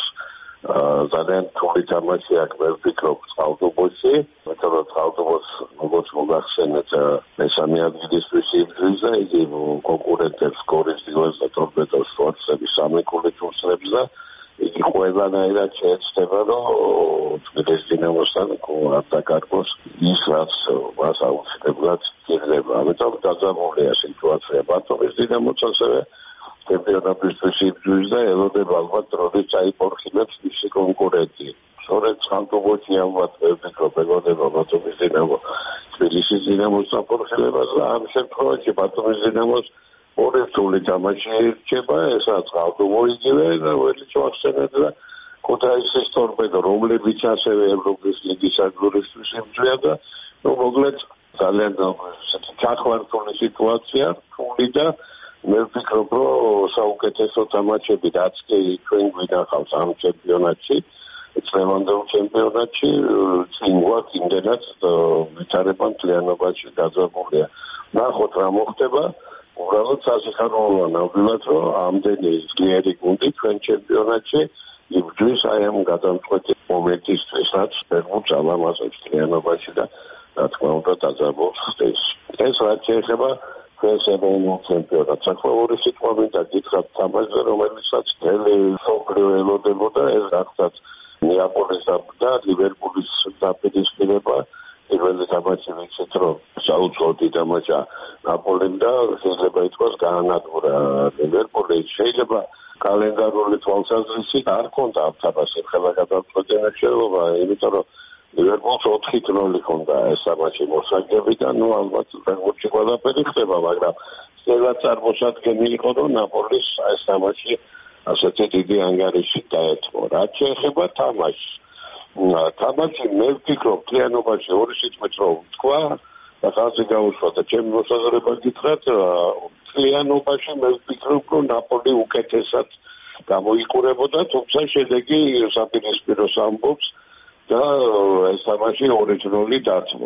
ძალიან რთული თამაში აქვს, მე ვფიქრობ, წყალტუბოში. მეტად წყალტუბოს როგორც მოგახსენეთ, მესამე ადგილისთვის იბრძვის და იგი კონკურენტებს გორის დილას და ტორპედოს შუაწლების სამი გუნდით უსწრებს და იგი ყველანაირად შეეცდება, რომ თბილისის დინამოსთან არ დაკარგოს ის, რაც მას აუცილებლად ჭირდება. ამიტომ დაძაბულია სიტუაცია. ბათუმის დინამოც ასევე ჩემპიონატისთვის იბრძვის და ელოდება ალბათ როდის წაიფორხილებს მისი კონკურენტი. სწორედ წყალტუბოში ალბათ ვფიქრობ, ელოდება ბათუმის დინამო თბილისის დინამოს საფორხილებას და ამ შემთხვევაში ბათუმის დინამოს ორი რთული თამაში რჩება, ესაც წყალტუბო იგივე და ველი ჩახსენეთ და ქუთაისის ტორპედო, რომლებიც ასევე ევროპის ლიგის აგრესიის იბრძვიან და მოკლედ ძალიან ჩახლართული სიტუაცია რთული და მე ვფიქრობ, რომ საუკეთესო თამაშები რაც კი ჩვენ გვინახავს ამ ჩემპიონატში, წლევანდელ ჩემპიონატში, წინ გვაქვს იმდენად ვითარება მთლიანობაში დაძაბულია. ნახოთ რა მოხდება. უბრალოდ სასიხარულოა ნამდვილად, რომ ამდენი ძლიერი გუნდი ჩვენ ჩემპიონატში იბრძვის აი ამ გადამწყვეტი მომენტისთვის, რაც ფეხბურთს ალამაზებს მთლიანობაში და რა თქმა უნდა დაძაბულს ხდის. ეს რაც შეეხება ჩვენს ეროვნულ ჩემპიონატს. საქმეური სიტყვა მინდა გითხრათ თამაშზე, რომელიცაც მთელი მსოფლიო ელოდებოდა, ეს რაღაცაც ნეაპოლის და ლივერპულის დაპირისპირება. პირველი თამაში ვიცით, რომ საოცრად ითამაშა ნაპოლემ და შეიძლება ითქვას გაანადგურა ლივერპული. შეიძლება კალენდარული თვალსაზრისით არ ქონდა ამ თამაშს ხელა გადაწყვეტი მნიშვნელობა, იმიტომ რომ ლივერპულს 4-0 ჰქონდა ეს თამაში მოსაგები და ნუ ალბათ ფეხბურთში ყველაფერი ხდება, მაგრამ შეიძლება წარმოსადგენი იყო, რომ ნაპოლის ეს თამაში ასეთი დიდი ანგარიში დაეთმო. რაც შეეხება თამაშს, თამაში მე ვფიქრობ, მთლიანობაში ორი სიტყვით რომ თქვა და ხაზი გაუსვა და ჩემი მოსაზრება გითხრათ, მთლიანობაში მე ვფიქრობ, რომ ნაპოლი უკეთესად გამოიყურებოდა, თუმცა შედეგი საპირისპიროს ამბობს და ეს თამაში 2-0 დათმო.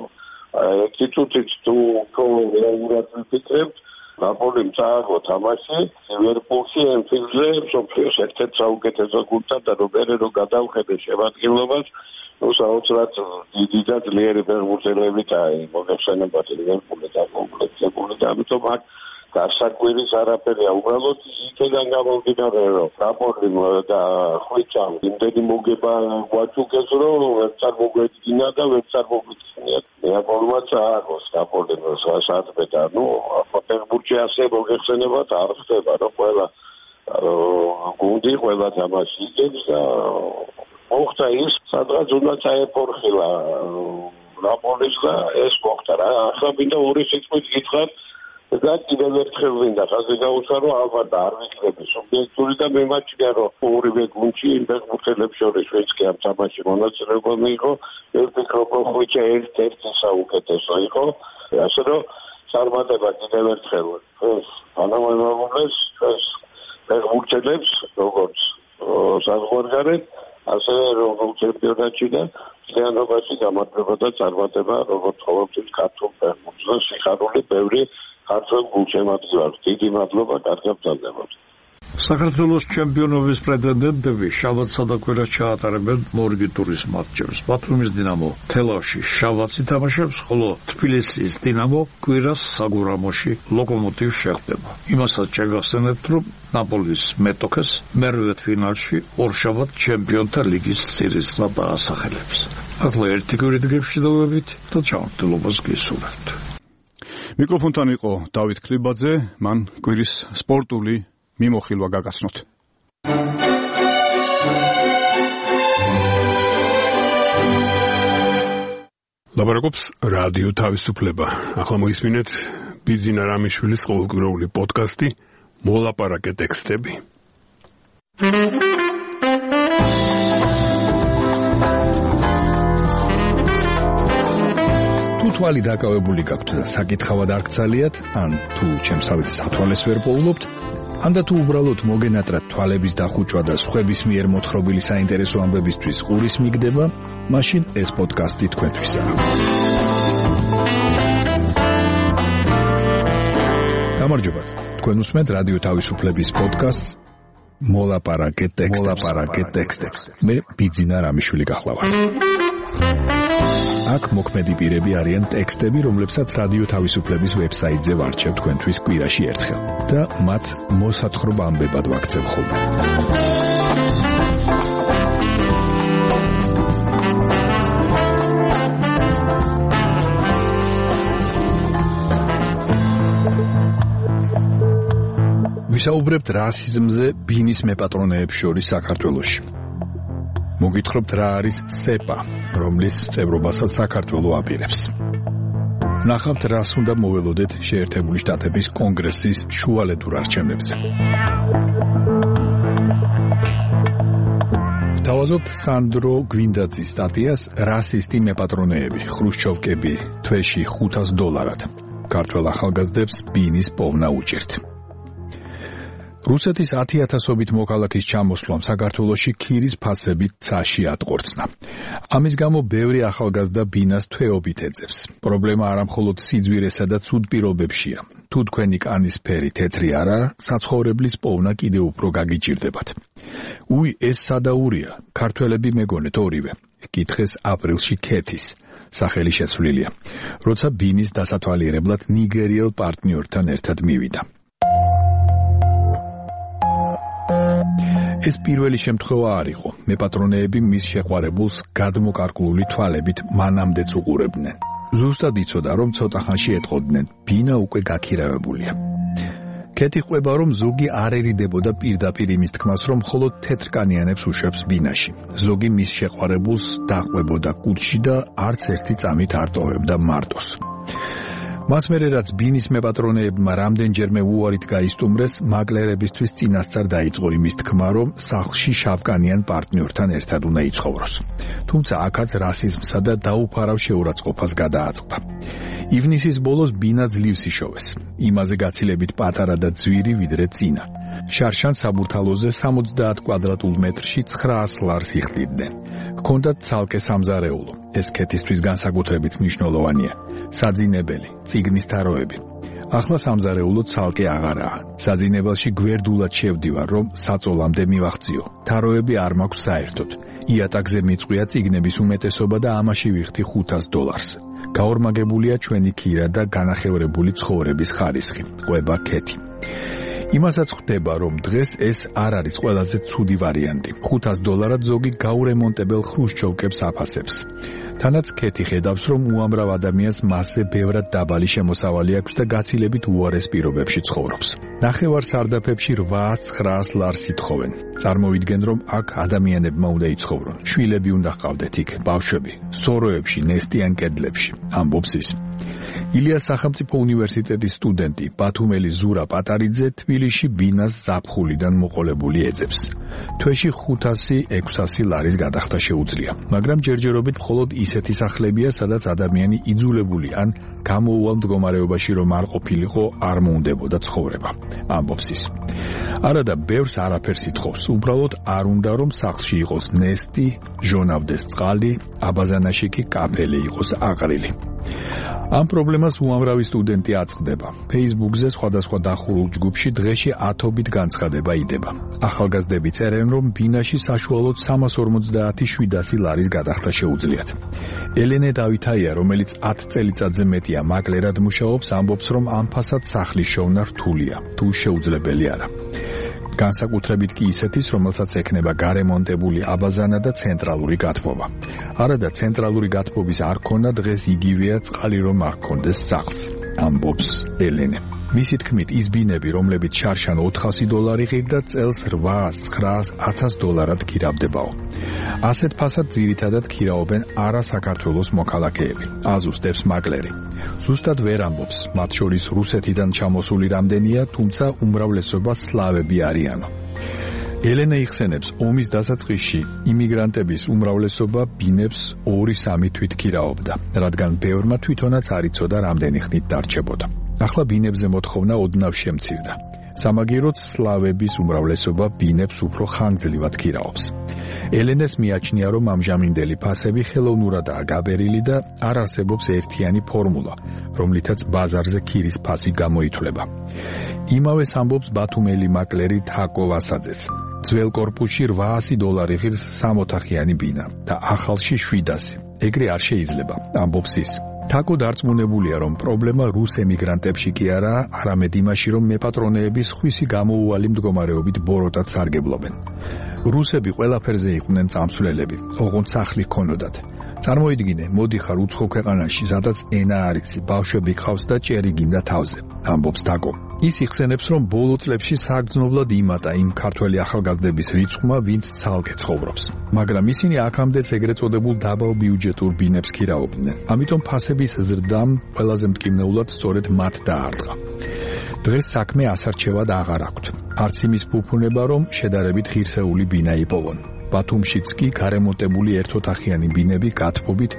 კითხვით თუ რეალურად ვიფიქრებთ, ნაპოლიმ წააგო თამაში ლივერპულში ემფილზე მსოფლიოს ერთ-ერთ საუკეთესო გუნდთან და რომ გადავხედე შემადგენლობას, საოცრად დიდი და ძლიერი ფეხბურთელებით მოგეხსენებათ ლივერპული დაკომპლექტებული და ამიტომ აქ გასაკვირის არაფერია, უბრალოდ იქიდან გამომდინარე, რომ ნაპოლიმ და ხვიჩამ იმდენი მოგება გვაჩუქეს, რომ ვერ წარმოგვედგინა და ვერ წარმოგვიდგინიათ. ნაპოლიმმა წააგოს ნაპოლიმ საათბე და ფეხბურთში ასე მოგეხსენებათ არ ხდება, რომ ყველა გუნდი ყველა თამაში იგებს და მოხდა ის, სადღაც უნდა წაეფორხილა ნაპოლის და ეს მოხდა რა. ახლა მინდა ორი სიტყვით გითხრათ და კიდევ ერთხელ მინდა ხაზი გაუსვა, რომ ალბათ არ ვიქნები სუბიექტური და მიმაჩნია, რომ ორივე გუნდში იმ ფეხბურთელებს შორის ვინც კი ამ თამაში მონაწილეობა მიიღო, მე ვფიქრობ, რომ ხვიჩა ერთ-ერთი საუკეთესო იყო, ასე რომ წარმატება კიდევ ერთხელ ეს თანამემამულეს ეს ფეხბურთელებს როგორც საზღვარგარეთ, ასევე როგორც ჩემპიონატში და მთლიანობაში გამარჯვება და წარმატება როგორც ყოველთვის ქართულ ფეხბურთზე სიხარული ბევრი ქართულ გულშემატკივრებს. დიდი მადლობა, კარგად გრძელდებოდ. საქართველოს ჩემპიონობის პრეტენდენტები შაბათსა და კვირას ჩაატარებენ მორიგი ტურის მატჩებს. ბათუმის დინამო თელავში შაბათს ითამაშებს, ხოლო თბილისის დინამო კვირას საგურამოში ლოკომოტივს შეხვდება. იმასაც შეგახსენებთ, რომ ნაპოლის მეტოქეს მერვე ფინალში ორშაბათ ჩემპიონთა ლიგის სირისმა დაასახელებს. ახლა ერთი კვირით გეშინდობებით და ჩამოთვლობას გისურვებთ. მიკროფონთან იყო დავით ქლიბაძე, მან კვირის სპორტული მიმოხილვა გაგაცნოთ. ლაპარაკობს რადიო თავისუფლება. ახლა მოისმინეთ ბიძინა რამიშვილის ყოველკვირეული პოდკასტი მოლაპარაკე ტექსტები. თუ თვალი დაკავებული გაქვთ და საკითხავად არ გცალიათ, ან თუ ჩემსავით სათვალეს ვერ პოულობთ, ან და თუ უბრალოდ მოგენატრათ თვალების დახუჭვა და სხვების მიერ მოთხრობილი საინტერესო ამბებისთვის ყურის მიგდება, მაშინ ეს პოდკასტი თქვენთვისაა. გამარჯობათ. თქვენ უსმენთ რადიო თავისუფლების პოდკასტს მოლაპარაკე ტექსტებს. მე ბიძინა რამიშვილი გახლავართ. აქ მოქმედი პირები არიან ტექსტები, რომლებსაც რადიო თავისუფლების ვებსაიტზე ვარჩევ თქვენთვის კვირაში ერთხელ და მათ მოსათხრობ ამბებად ვაქცევ ხოლმე. ვისაუბრებთ რასიზმზე ბინის მეპატრონეებს შორის საქართველოში. მოგითხრობთ რა არის სეპა, რომლის წევრობასაც საქართველო აპირებს. ნახავთ რას უნდა მოველოდეთ შეერთებული შტატების კონგრესის შუალედურ არჩევნებზე. თავაზობთ სანდრო გვინდაძის სტატიას რასისტი მეპატრონეები, ხრუშჩოვკები თვეში $500. ქართველ ახალგაზრდებს ბინის პოვნა უჭირთ. რუსეთის 10,000-ობით მოქალაქის ჩამოსვლამ საქართველოში ქირის ფასებით ცაში ატყორცნა. ამის გამო ბევრი ახალგაზრდა ბინას თვეობით ეძებს. პრობლემა არა მხოლოდ სიძვირესა და ცუდ პირობებშია. თუ თქვენი კანის ფერი თეთრი არა, საცხოვრებლის პოვნა კიდევ უფრო გაგიჭირდებათ. უი, ეს სადაურია. ქართველები მეგონეთ ორივე. კითხეს აპრილში ქეთის. სახელი შეცვლილია. როცა ბინის დასათვალიერებლად ნიგერიელ პარტნიორთან ერთად მივიდა. ეს პირველი შემთხვევა არ იყო. მეპატრონეები მის შეყვარებულს გადმოკარკლული თვალებით მანამდეც უყურებდნენ. ზუსტად იცოდა, რომ ცოტა ხანში ეტყოდნენ, ბინა უკვე გაქირავებულია. კეთი ყვება, რომ ზოგი არ ერიდებოდა პირდაპირ იმის თქმას, რომ მხოლოდ თეთრკანიანებს უშვებს ბინაში. ზოგი მის შეყვარებულს დაყვებოდა კუდში და არც ერთი წამით არ ტოვებდა მარტოს. მას მერე რაც ბინის მეპატრონეებმა რამდენჯერმე უარით გაისტუმრეს, მაკლერებისთვის წინასწარ დაიწყო იმის თქმა, რომ სახლში შავკანიან პარტნიორთან ერთად უნდა იცხოვროს. თუმცა აქაც რასიზმსა და დაუფარავ შეურაცხყოფას გადააწყდა. ივნისის ბოლოს ბინა ძლივს იშოვეს. იმაზე გაცილებით პატარა და ძვირი ვიდრე წინა. შარშან საბურთალოზე 70 კვადრატულ მეტრში 900 ლარს იხდიდნენ. ჰქონდათ ცალკე სამზარეულო, ეს ქეთისთვის განსაკუთრებით მნიშვნელოვანია, საძინებელი, წიგნის თაროები. ახლა სამზარეულო ცალკე აღარაა. საძინებელში გვერდულად შევდივარ, რომ საწოლამდე მივახციო. თაროები არ მაქვს საერთოდ. იატაკზე მიწვია წიგნების უმეტესობა და ამაში ვიხდი $500. გაორმაგებულია ჩვენი ქირა და განახევრებული ცხოვრების ხარისხი. ყვება ქეთი. იმასაც ხვდება, რომ დღეს ეს არ არის ყველაზე ცუდი ვარიანტი. $500 ზოგი გაურემონტებელ ხრუშჩოვკებს აფასებს. თანაც ქეთი ხედავს, რომ უამრავ ადამიანს მასზე ბევრად დაბალი შემოსავალი აქვს და გაცილებით უარეს პირობებში ცხოვრობს. ნახევარ სარდაფებში 800-900 ლარს ითხოვენ. წარმოვიდგენ, რომ აქ ადამიანებმა უნდა იცხოვრონ. შვილები უნდა ჰყავდეთ იქ, ბავშვები, სოროებში, ნესტიან კედლებში, ამბობს ის. ილიას სახელმწიფო უნივერსიტეტის სტუდენტი ბათუმელი ზურა პატარიძე თბილისში ბინას ზაფხულიდან მოყოლებული ეძებს. თვეში 500-600 ლარის გადახდა შეუძლია, მაგრამ ჯერჯერობით მხოლოდ ისეთი სახლებია, სადაც ადამიანი იძულებული ან გამოუვალ მდგომარეობაში რომ არ ყოფილიყო, არ მოუნდებოდა ცხოვრება, ამბობს ის. არადა ბევრს არაფერს ითხოვს, უბრალოდ არ უნდა რომ სახლში იყოს ნესტი, ჟონავდეს წყალი, აბაზანაში კი კაფელი იყოს აყრილი. ამ პრობლემას უამრავი სტუდენტი აწყდება. Facebook-ზე სხვადასხვა დახურულ ჯგუფში დღეში 10-ობით განცხადება იდება. ახალგაზრდები წერენ, რომ ბინაში საშუალოდ 350-700 ლარის გადახდა შეუძლიათ. ელენე დავითაია, რომელიც 10 წელიწადზე მეტია მაკლერად მუშაობს, ამბობს, რომ ამ ფასად სახლის შოვნა რთულია, თუ შეუძლებელი არა. განსაკუთრებით კი ისეთის, რომელსაც ექნება გარემონტებული აბაზანა და ცენტრალური გათბობა. არადა ცენტრალური გათბობის არ ქონა დღეს იგივეა წყალი რომ არ ქონდეს სახლს, ამბობს ელენე. მისი თქმით, ის ბინები, რომლებიც შარშან $400 ღირდა, წელს 800-900-1000 ქირავდებაო. ასეთ ფასად ძირითადად ქირავობენ არა საქართველოს მოქალაქეები, აზუსტებს მაკლერი. ზუსტად ვერ ამბობს, მათ შორის რუსეთიდან ჩამოსული რამდენია, თუმცა უმრავლესობა სლავები არიანო. ელენე იხსენებს, ომის დასაწყისში იმიგრანტების უმრავლესობა ბინებს 2-3 თვით ქირავობდა, რადგან ბევრმა თვითონაც არ იცოდა რამდენი ხნით დარჩებოდა. ახლა ბინებზე მოთხოვნა ოდნავ შემცირდა. სამაგიეროდ სლავების უმრავლესობა ბინებს უფრო ხანგრძლივად ქირაობს. ელენეს მიაჩნია, რომ ამჟამინდელი ფასები ხელოვნურადაა გაბერილი და არ არსებობს ერთიანი ფორმულა, რომლითაც ბაზარზე ქირის ფასი გამოითვლება. იმავეს ამბობს ბათუმელი მაკლერი თაკო ვასაძეც. ძველ კორპუსში $800 ღირს 3 ოთახიანი ბინა და ახალში 700. ეგრე არ შეიძლება, ამბობს ის. თაკო დარწმუნებულია, რომ პრობლემა რუს ემიგრანტებში კი არაა, არამედ იმაში, რომ მეპატრონეები სხვისი გამოუვალი მდგომარეობით ბოროტად სარგებლობენ. რუსები ყველაფერზე იყვნენ წამსვლელები, ოღონდ სახლი ჰქონოდათ. წარმოიდგინე, მოდიხარ უცხო ქვეყანაში, სადაც ენა არ იცი, ბავშვები გყავს და ჭერი გინდა თავზე, ამბობს თაკო. ის იხსენებს, რომ ბოლო წლებში საგრძნობლად იმატა იმ ქართველი ახალგაზრდების რიცხვმა, ვინც ცალკე ცხოვრობს. მაგრამ ისინი აქამდეც ეგრეთ წოდებულ დაბალ ბიუჯეტურ ბინებს ქირავდნენ. ამიტომ ფასების ზრდამ ყველაზე მტკივნეულად სწორედ მათ დაარტყა. დღეს საქმე ასარჩევად აღარ აქვთ. არც იმის ფუფუნება, რომ შედარებით ღირსეული ბინა იპოვონ. ბათუმშიც კი გარემონტებული ერთოთახიანი ბინები გათბობით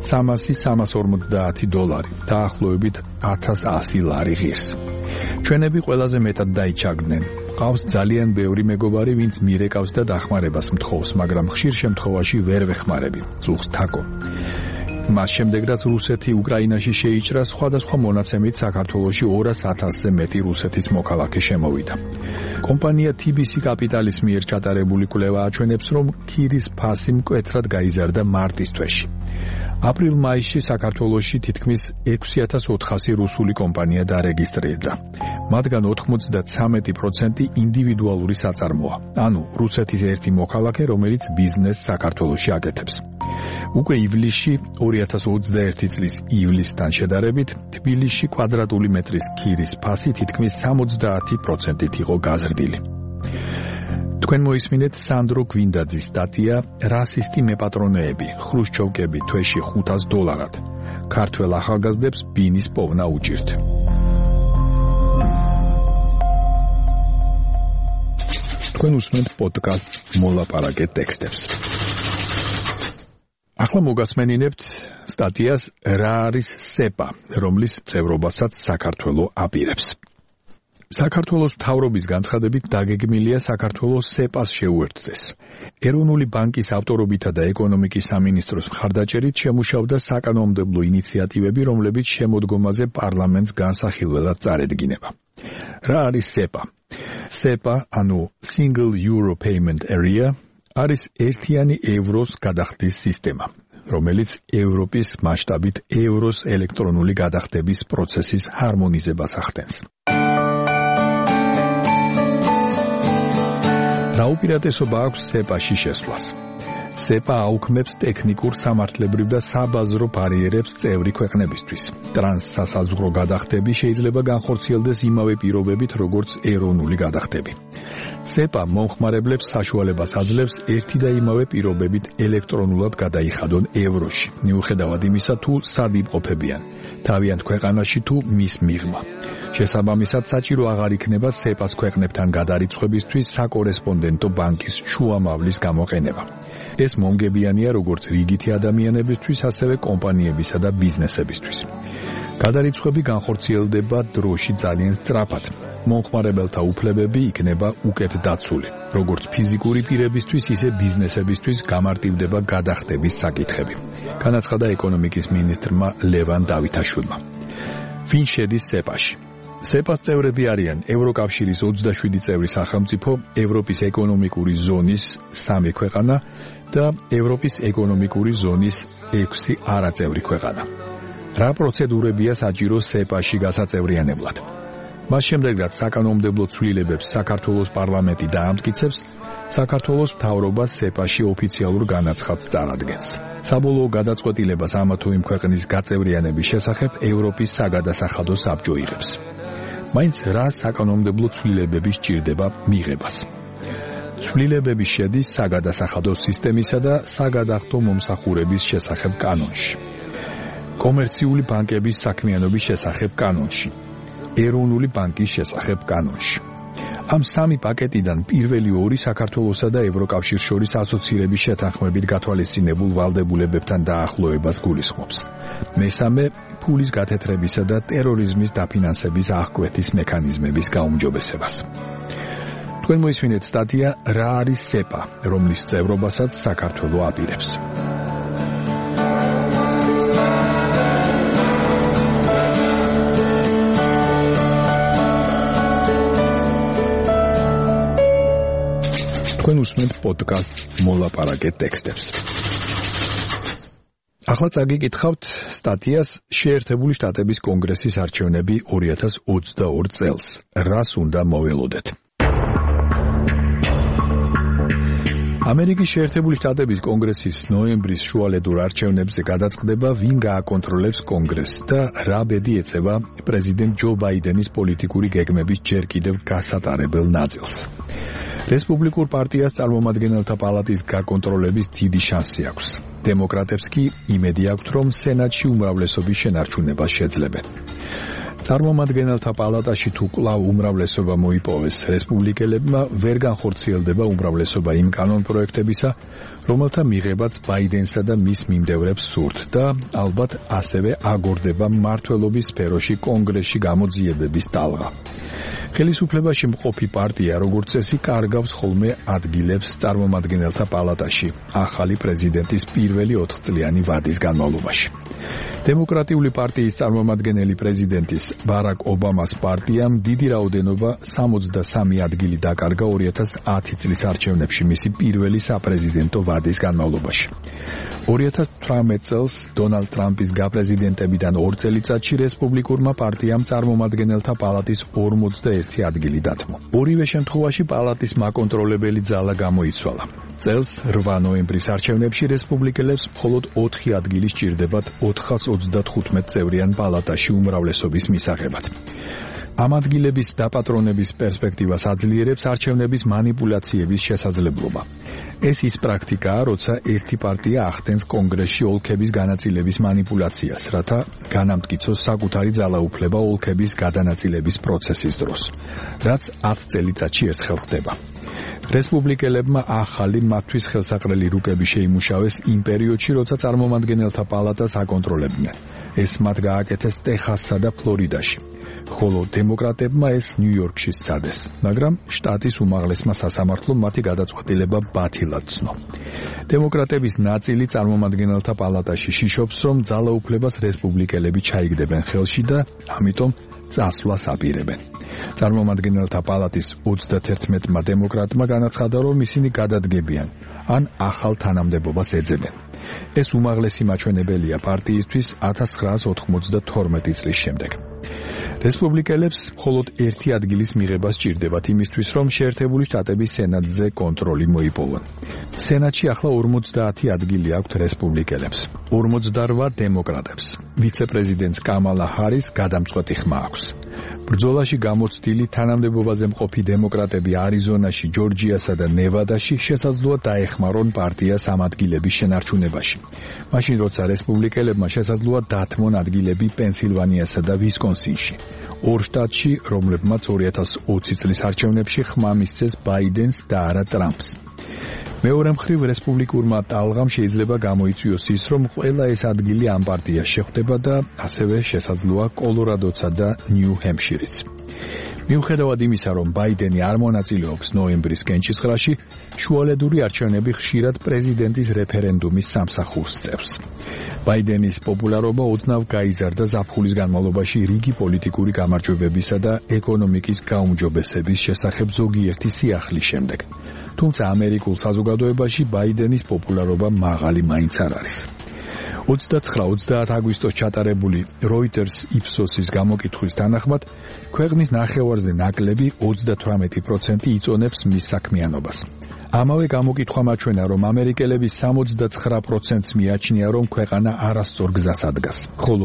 $300-350, დაახლოებით 1100 ლარი ღირს. ჩვენები ყველაზე მეტად დაიჩაგდნენ. ყავს ძალიან ბევრი მეგობარი, ვინც მირეკავს და დახმარებას მთხოვს, მაგრამ ხშირ შემთხვევაში ვერ ვეხმარები, წუხს თაკო. მას შემდეგ, რაც რუსეთი უკრაინაში შეიჭრა, სხვადასხვა მონაცემით საქართველოში 200,000-ზე მეტი რუსეთის მოქალაქე შემოვიდა. კომპანია TBC კაპიტალის მიერ ჩატარებული კვლევა აჩვენებს, რომ ქირის ფასი მკვეთრად გაიზარდა მარტის თვეში. აპრილ-მაისში საქართველოში თითქმის 6400 რუსული კომპანია დარეგისტრირდა. მათგან 93% ინდივიდუალური საწარმოა, ანუ რუსეთის ერთი მოქალაქე, რომელიც ბიზნესს საქართველოში აკეთებს. უკვე ივლისში 2021 წლის ივლისთან შედარებით თბილისში კვადრატული მეტრის ქირის ფასი თითქმის 70% იყო გაზრდილი. თქვენ მოისმინეთ სანდრო გვინდაძის სტატია რასისტი მეპატრონეები, ხრუშჩოვკები თვეში $500. ქართველ ახალგაზრდებს ბინის პოვნა უჭირთ. თქვენ უსმენთ პოდკასტს მოლაპარაკე ტექსტებს. ახლა მოგასმენინებთ სტატიას რა არის სეპა, რომლის წევრობასაც საქართველო აპირებს. საქართველოს მთავრობის განცხადებით დაგეგმილია საქართველოს სეპას შეუერთდეს. ეროვნული ბანკის ავტორობითა და ეკონომიკის სამინისტროს მხარდაჭერით შემუშავდა საკანონმდებლო ინიციატივები, რომლებიც შემოდგომაზე პარლამენტს განსახილველად წარედგინება. რა არის SEPA? SEPA, ანუ Single Euro Payment Area, არის ერთიანი ევროს გადახდის სისტემა, რომელიც ევროპის მასშტაბით ევროს ელექტრონული გადახდების პროცესის ჰარმონიზებას ახდენს. რა უპირატესობა აქვს SEPA-ში შესვლას? SEPA აუქმებს ტექნიკურ, სამართლებრივ და საბაზრო ბარიერებს წევრი ქვეყნებისთვის. ტრანსსასაზღვრო გადახდები შეიძლება განხორციელდეს იმავე პირობებით, როგორც ეროვნული გადახდები. SEPA მომხმარებლებს საშუალებას აძლევს ერთი და იმავე პირობებით ელექტრონულად გადაიხადონ ევროში, მიუხედავად იმისა, თუ სად იმყოფებიან, თავიანთ ქვეყანაში თუ მის მიღმა. შესაბამისად, საჭირო აღარ იქნება SEPA-ს ქვეყნებთან გადარიცხვებისთვის საკორესპონდენტო ბანკის შუამავლის გამოყენება. ეს მომგებიანია როგორც რიგითი ადამიანებისთვის, ასევე კომპანიებისა და ბიზნესებისთვის. გადარიცხვები განხორციელდება დროში ძალიან სწრაფად. მომხმარებელთა უფლებები იქნება უკეთ დაცული. როგორც ფიზიკური პირებისთვის, ისე ბიზნესებისთვის გამარტივდება გადახდების საკითხები. განაცხადა ეკონომიკის მინისტრმა ლევან დავითაშვილმა. ვინ შედის SEPA-ში? SEPA-ს წევრები არიან ევროკავშირის 27 წევრი სახელმწიფო, ევროპის ეკონომიკური ზონის 3 ქვეყანა და ევროპის ეკონომიკური ზონის 6 არაწევრი ქვეყანა. რა პროცედურებია საჭირო SEPA-ში გასაწევრიანებლად? მას შემდეგ, რაც საკანონმდებლო ცვლილებებს საქართველოს პარლამენტი დაამტკიცებს, საქართველოს მთავრობა SEPA-ში ოფიციალურ განაცხადს წარადგენს. საბოლოო გადაწყვეტილებას ამა თუ იმ ქვეყნის გაწევრიანების შესახებ ევროპის საგადასახადო საბჭო იღებს. მაინც რა საკანონმდებლო ცვლილებები სჭირდება მიღებას? ცვლილებები შედის საგადასახადო სისტემისა და საგადახდო მომსახურების შესახებ კანონში. კომერციული ბანკების საქმიანობის შესახებ კანონში. ეროვნული ბანკის შესახებ კანონში. ამ 3 პაკეტიდან პირველი 2 საქართველოსა და ევროკავშირს შორის ასოცირების შეთანხმებით გათვალისწინებულ ვალდებულებებთან დაახლოებას გულისხმობს. მესამე ფულის გათეთრებისა და ტერორიზმის დაფინანსების აღკვეთის მექანიზმების გაუმჯობესებას. თქვენ მოისმინეთ სტატია რა არის SEPA, რომლის წევრობასაც საქართველო აპირებს. თქვენ უსმენთ პოდკასტს მოლაპარაკე ტექსტებს. ახლა წაგიკითხავთ სტატიას შეერთებული შტატების კონგრესის არჩევნები 2022 წელს. რას უნდა მოველოდეთ? ამერიკის შეერთებული შტატების კონგრესის ნოემბრის შუალედურ არჩევნებზე გადაწყდება, ვინ გააკონტროლებს კონგრესს და რა ბედი ეწევა პრეზიდენტ ჯო ბაიდენის პოლიტიკური გეგმების ჯერ კიდევ გასატარებელ ნაწილს. რესპუბლიკურ პარტიას წარმომადგენელთა პალატის გაკონტროლების დიდი შანსი აქვს. დემოკრატებს კი იმედი აქვთ, რომ სენატში უმრავლესობის შენარჩუნება შეძლებენ. წარმომადგენელთა პალატაში თუ კვლავ უმრავლესობა მოიპოვეს, რესპუბლიკელებმა ვერ განხორციელდება უმრავლესობა იმ კანონპროექტებისა, რომელთა მიღებაც ბაიდენსა და მის მიმდევრებს სურთ და ალბათ ასევე აგორდება მმართველობის სფეროში კონგრესში გამოძიებების ტალღა. ხელისუფლებაში მყოფი პარტია, როგორც წესი, კარგავს ხოლმე ადგილებს წარმომადგენელთა პალატაში ახალი პრეზიდენტის პირველი 4 წლიანი ვადის განმავლობაში. დემოკრატიული პარტიის წარმომადგენელი პრეზიდენტის ბარაკ ობამას პარტიამ დიდი რაოდენობა 63 ადგილი დაკარგა 2010 წლის არჩევნებში მისი პირველი საპრეზიდენტო ვადის განმავლობაში. 2018 წელს დონალდ ტრამპის გაპრეზიდენტებიდან 2 წელიწადში რესპუბლიკურმა პარტიამ წარმომადგენელთა პალატის 41 ადგილი დათმო. ორივე შემთხვევაში პალატის მაკონტროლებელი ძალა გამოიცვალა. წელს 8 ნოემბრის არჩევნებში რესპუბლიკელებს მხოლოდ 4 ადგილი სჭირდებათ 435 წევრიან პალატაში უმრავლესობის მისაღებად. ამ ადგილების დაპატრონების პერსპექტივას აძლიერებს არჩევნების მანიპულაციების შესაძლებლობა. ეს ის პრაქტიკაა, როცა ერთი პარტია ახდენს კონგრესში ოლქების განაწილების მანიპულაციას, რათა განამტკიცოს საკუთარი ძალაუფლება ოლქების გადანაწილების პროცესის დროს, რაც 10 წელიწადში ერთხელ ხდება. რესპუბლიკელებმა ახალი მათთვის ხელსაყრელი რუკები შეიმუშავეს იმ პერიოდში, როცა წარმომადგენელთა პალატას აკონტროლებდნენ. ეს მათ გააკეთეს ტეხასსა და ფლორიდაში. ხოლო დემოკრატებმა ეს ნიუ-იორკში სცადეს, მაგრამ შტატის უმაღლესმა სასამართლომ მათი გადაწყვეტილება ბათილად ცნო. დემოკრატების ნაწილი წარმომადგენელთა პალატაში შიშობს, რომ ძალაუფლებას რესპუბლიკელები ჩაიგდებენ ხელში და ამიტომ წასვლას აპირებენ. წარმომადგენელთა პალატის 31-მა დემოკრატმა განაცხადა, რომ ისინი გადადგებიან ან ახალ თანამდებობას ეძებენ. ეს უმაღლესი მაჩვენებელია პარტიისთვის 1992 წლის შემდეგ. რესპუბლიკელებს მხოლოდ ერთი ადგილის მიღება სჭირდებათ იმისთვის, რომ შეერთებული შტატების სენატზე კონტროლი მოიპოვონ. სენატში ახლა 50 ადგილი აქვთ რესპუბლიკელებს, 48 დემოკრატებს. ვიცე-პრეზიდენტს კამალა ჰარის გადამწყვეტი ხმა აქვს. ბრძოლაში გამოცდილი თანამდებობაზე მყოფი დემოკრატები არიზონაში, ჯორჯიასა და ნევადაში შესაძლოა დაეხმარონ პარტიას ამ ადგილების შენარჩუნებაში. მაშინ როცა რესპუბლიკელებმა შესაძლოა დათმონ ადგილები პენსილვანიასა და ვისკონსინში. ორ შტატში, რომლებმაც 2020 წლის არჩევნებში ხმა მისცეს ბაიდენს და არა ტრამპს. მეორე მხრივ რესპუბლიკურმა ტალღამ შეიძლება გამოიწვიოს ის, რომ ყველა ეს ადგილი ამ პარტიას შეხვდება და ასევე შესაძლოა კოლორადოცა და ნიუ-ჰემპშირიც. მიუხედავად იმისა, რომ ბაიდენი არ მონაწილეობს ნოემბრის კენჭისყრაში, შუალედური არჩევნები ხშირად პრეზიდენტის რეფერენდუმის სამსახურს წევს. ბაიდენის პოპულარობა ოდნავ გაიზარდა ზაფხულის განმავლობაში რიგი პოლიტიკური გამარჯვებებისა და ეკონომიკის გაუმჯობესების შესახებ ზოგიერთი სიახლის შემდეგ. თუმცა ამერიკულ საზოგადოებაში ბაიდენის პოპულარობა მაღალი მაინც არ არის. 29-30 აგვისტოს ჩატარებული Reuters Ipsos-ის გამოკითხვის თანახმად, ქვეყნის ნახევარზე ნაკლები 38% იწონებს მის საქმიანობას. ამავე გამოკითხვა მაჩვენა, რომ ამერიკელების 69%-ს მიაჩნია, რომ ქვეყანა არასწორ გზას ადგას, ხოლო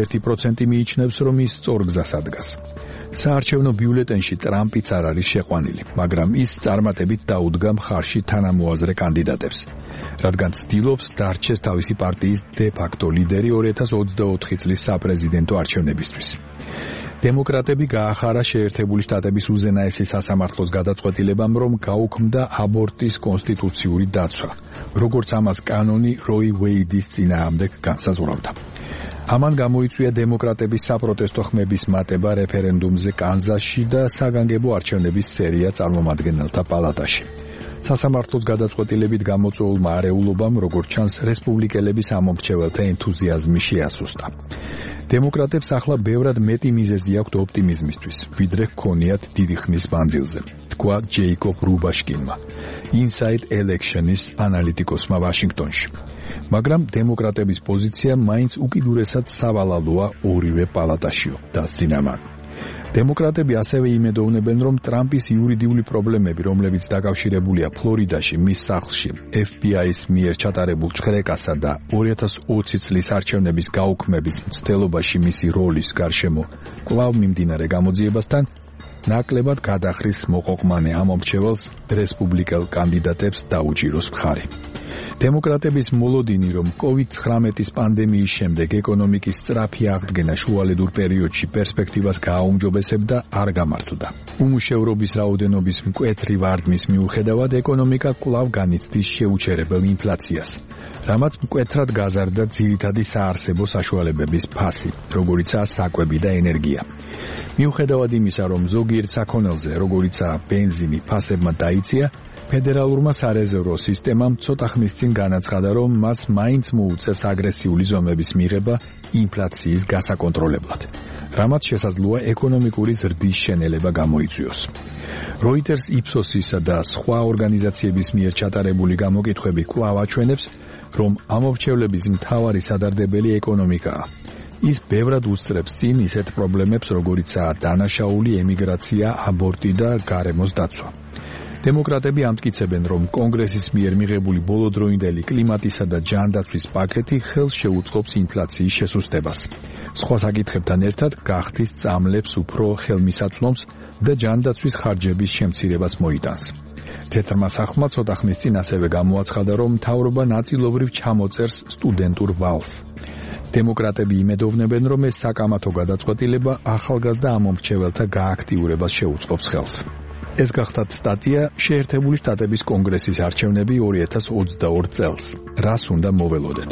21% მიიჩნევს, რომ ის სწორ გზას ადგას. საარჩევნო ბიულეტენში ტრამპიც არ არის შეყვანილი, მაგრამ ის წარმატებით დაუდგა მხარში თანამოაზრე კანდიდატებს, რადგან ცდილობს დარჩეს თავისი პარტიის დე-ფაქტო ლიდერი 2024 წლის საპრეზიდენტო არჩევნებისთვის. დემოკრატები გაახარა შეერთებული შტატების უზენაესი სასამართლოს გადაწყვეტილებამ, რომ გაუქმდა აბორტის კონსტიტუციური დაცვა, როგორც ამას კანონი როი ვეიდის წინააღმდეგ განსაზღვრავდა. ამან გამოიწვია დემოკრატების საპროტესტო ხმების მატება რეფერენდუმზე კანზასში და საგანგებო არჩევნების სერია წარმომადგენელთა პალატაში. სასამართლოს გადაწყვეტილებით გამოწვეულმა არეულობამ, როგორც ჩანს, რესპუბლიკელების ამომრჩეველთა ენთუზიაზმი შეასუსტა. დემოკრატებს ახლა ბევრად მეტი მიზეზი აქვთ ოპტიმიზმისთვის, ვიდრე ჰქონიათ დიდი ხნის მანძილზე, თქვა ჯეიკობ რუბაშკინმა, Inside Election-ის ანალიტიკოსმა ვაშინგტონში. მაგრამ დემოკრატების პოზიცია მაინც უკიდურესად სავალალოა ორივე პალატაშიო, დასძინა მან. დემოკრატები ასევე იმედოვნებენ, რომ ტრამპის იურიდიული პრობლემები, რომლებიც დაკავშირებულია ფლორიდაში მის სახლში, FBI-ის მიერ ჩატარებულ ჩხრეკასა და 2020 წლის არჩევნების გაუქმების მცდელობაში მისი როლის გარშემო კვლავ მიმდინარე გამოძიებასთან ნაკლებად გადახრის მოყოყმანე ამომრჩეველს რესპუბლიკელ კანდიდატებს დაუჭიროს მხარი. დემოკრატების მოლოდინი, რომ COVID-19 პანდემიის შემდეგ ეკონომიკის სწრაფი აღდგენა შუალედურ პერიოდში პერსპექტივას გააუმჯობესებდა, არ გამართლდა. უმუშევრობის რაოდენობის მკვეთრი ვარდნის მიუხედავად, ეკონომიკა კვლავ განიცდის შეუჩერებელ ინფლაციას, რამაც მკვეთრად გაზარდა ძირითადი საარსებო საშუალებების ფასი, როგორიცაა საკვები და ენერგია. მიუხედავად იმისა, რომ ზოგიერთ საქონელზე, როგორიცაა ბენზინი, ფასებმა დაიწია, ფედერალურმა სარეზერვო სისტემამ ცოტა ხნის წინ განაცხადა, რომ მას მაინც მოუწევს აგრესიული ზომების მიღება ინფლაციის გასაკონტროლებლად, რამაც შესაძლოა ეკონომიკური ზრდის შენელება გამოიწვიოს. Reuters Ipsos-ისა და სხვა ორგანიზაციების მიერ ჩატარებული გამოკითხვები კვლავ აჩვენებს, რომ ამორჩევლების მთავარი სადარდებელი ეკონომიკაა. ის ბევრად უსწრებს წინ ისეთ პრობლემებს, როგორიცაა დანაშაული ემიგრაცია, აბორტი და გარემოს დაცვა. დემოკრატები ამტკიცებენ, რომ კონგრესის მიერ მიღებული ბოლოდროინდელი კლიმატისა და ჯანდაცვის პაკეტი ხელს შეუწყობს ინფლაციის შესუსტებას. სხვა საკითხებთან ერთად გახდის წამლებს უფრო ხელმისაწვდომს და ჯანდაცვის ხარჯების შემცირებას მოიტანს. თეთრმა სახლმა ცოტა ხნის წინ ასევე გამოაცხადა, რომ მთავრობა ნაწილობრივ ჩამოწერს სტუდენტურ ვალს. დემოკრატები იმედოვნებენ, რომ ეს საკამათო გადაწყვეტილება ახალგაზრდა ამომრჩეველთა გააქტიურებას შეუწყობს ხელს. ეს გახდათ სტატია შეერთებული შტატების კონგრესის არჩევნები 2022 წელს. რას უნდა მოველოდეთ?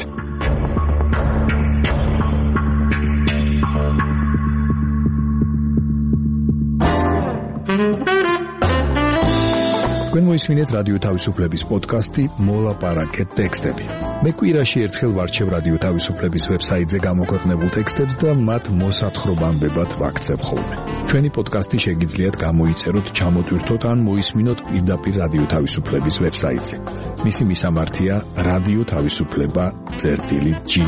თქვენ მოისმინეთ რადიო თავისუფლების პოდკასტი მოლაპარაკე ტექსტები. მე კვირაში ერთხელ ვარჩევ რადიო თავისუფლების ვებსაიტზე გამოქვეყნებულ ტექსტებს და მათ მოსათხრობამდებად ვაქცევ ხოლმე. ჩვენი პოდკასტი შეგიძლიათ გამოიწეროთ, ჩამოტვირთოთ ან მოისმინოთ პირდაპირ რადიო თავისუფლების ვებსაიტზე. მისი მისამართია რადიო თავისუფლება.ge.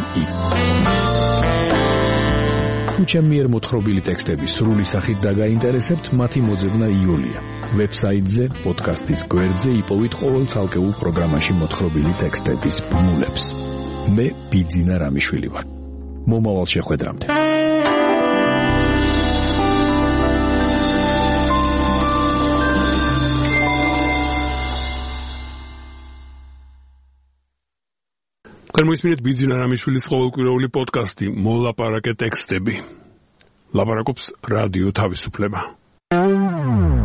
თუ ჩემი მიერ მოთხრობილი ტექსტები სრული სახით დაგაინტერესებთ, მათი მოძებნა იოლია. ვებსაიტზე, პოდკასტის გვერდზე იპოვით ყოველ ცალკეულ პროგრამაში მოთხრობილი ტექსტების ბმულებს. მე ბიძინა რამიშვილი ვარ. მომავალ შეხვედრამდე. მოისმინეთ ბიძინა რამიშვილის ყოველკვირეული პოდკასტი მოლაპარაკე ტექსტები. ლაპარაკობს რადიო თავისუფლება.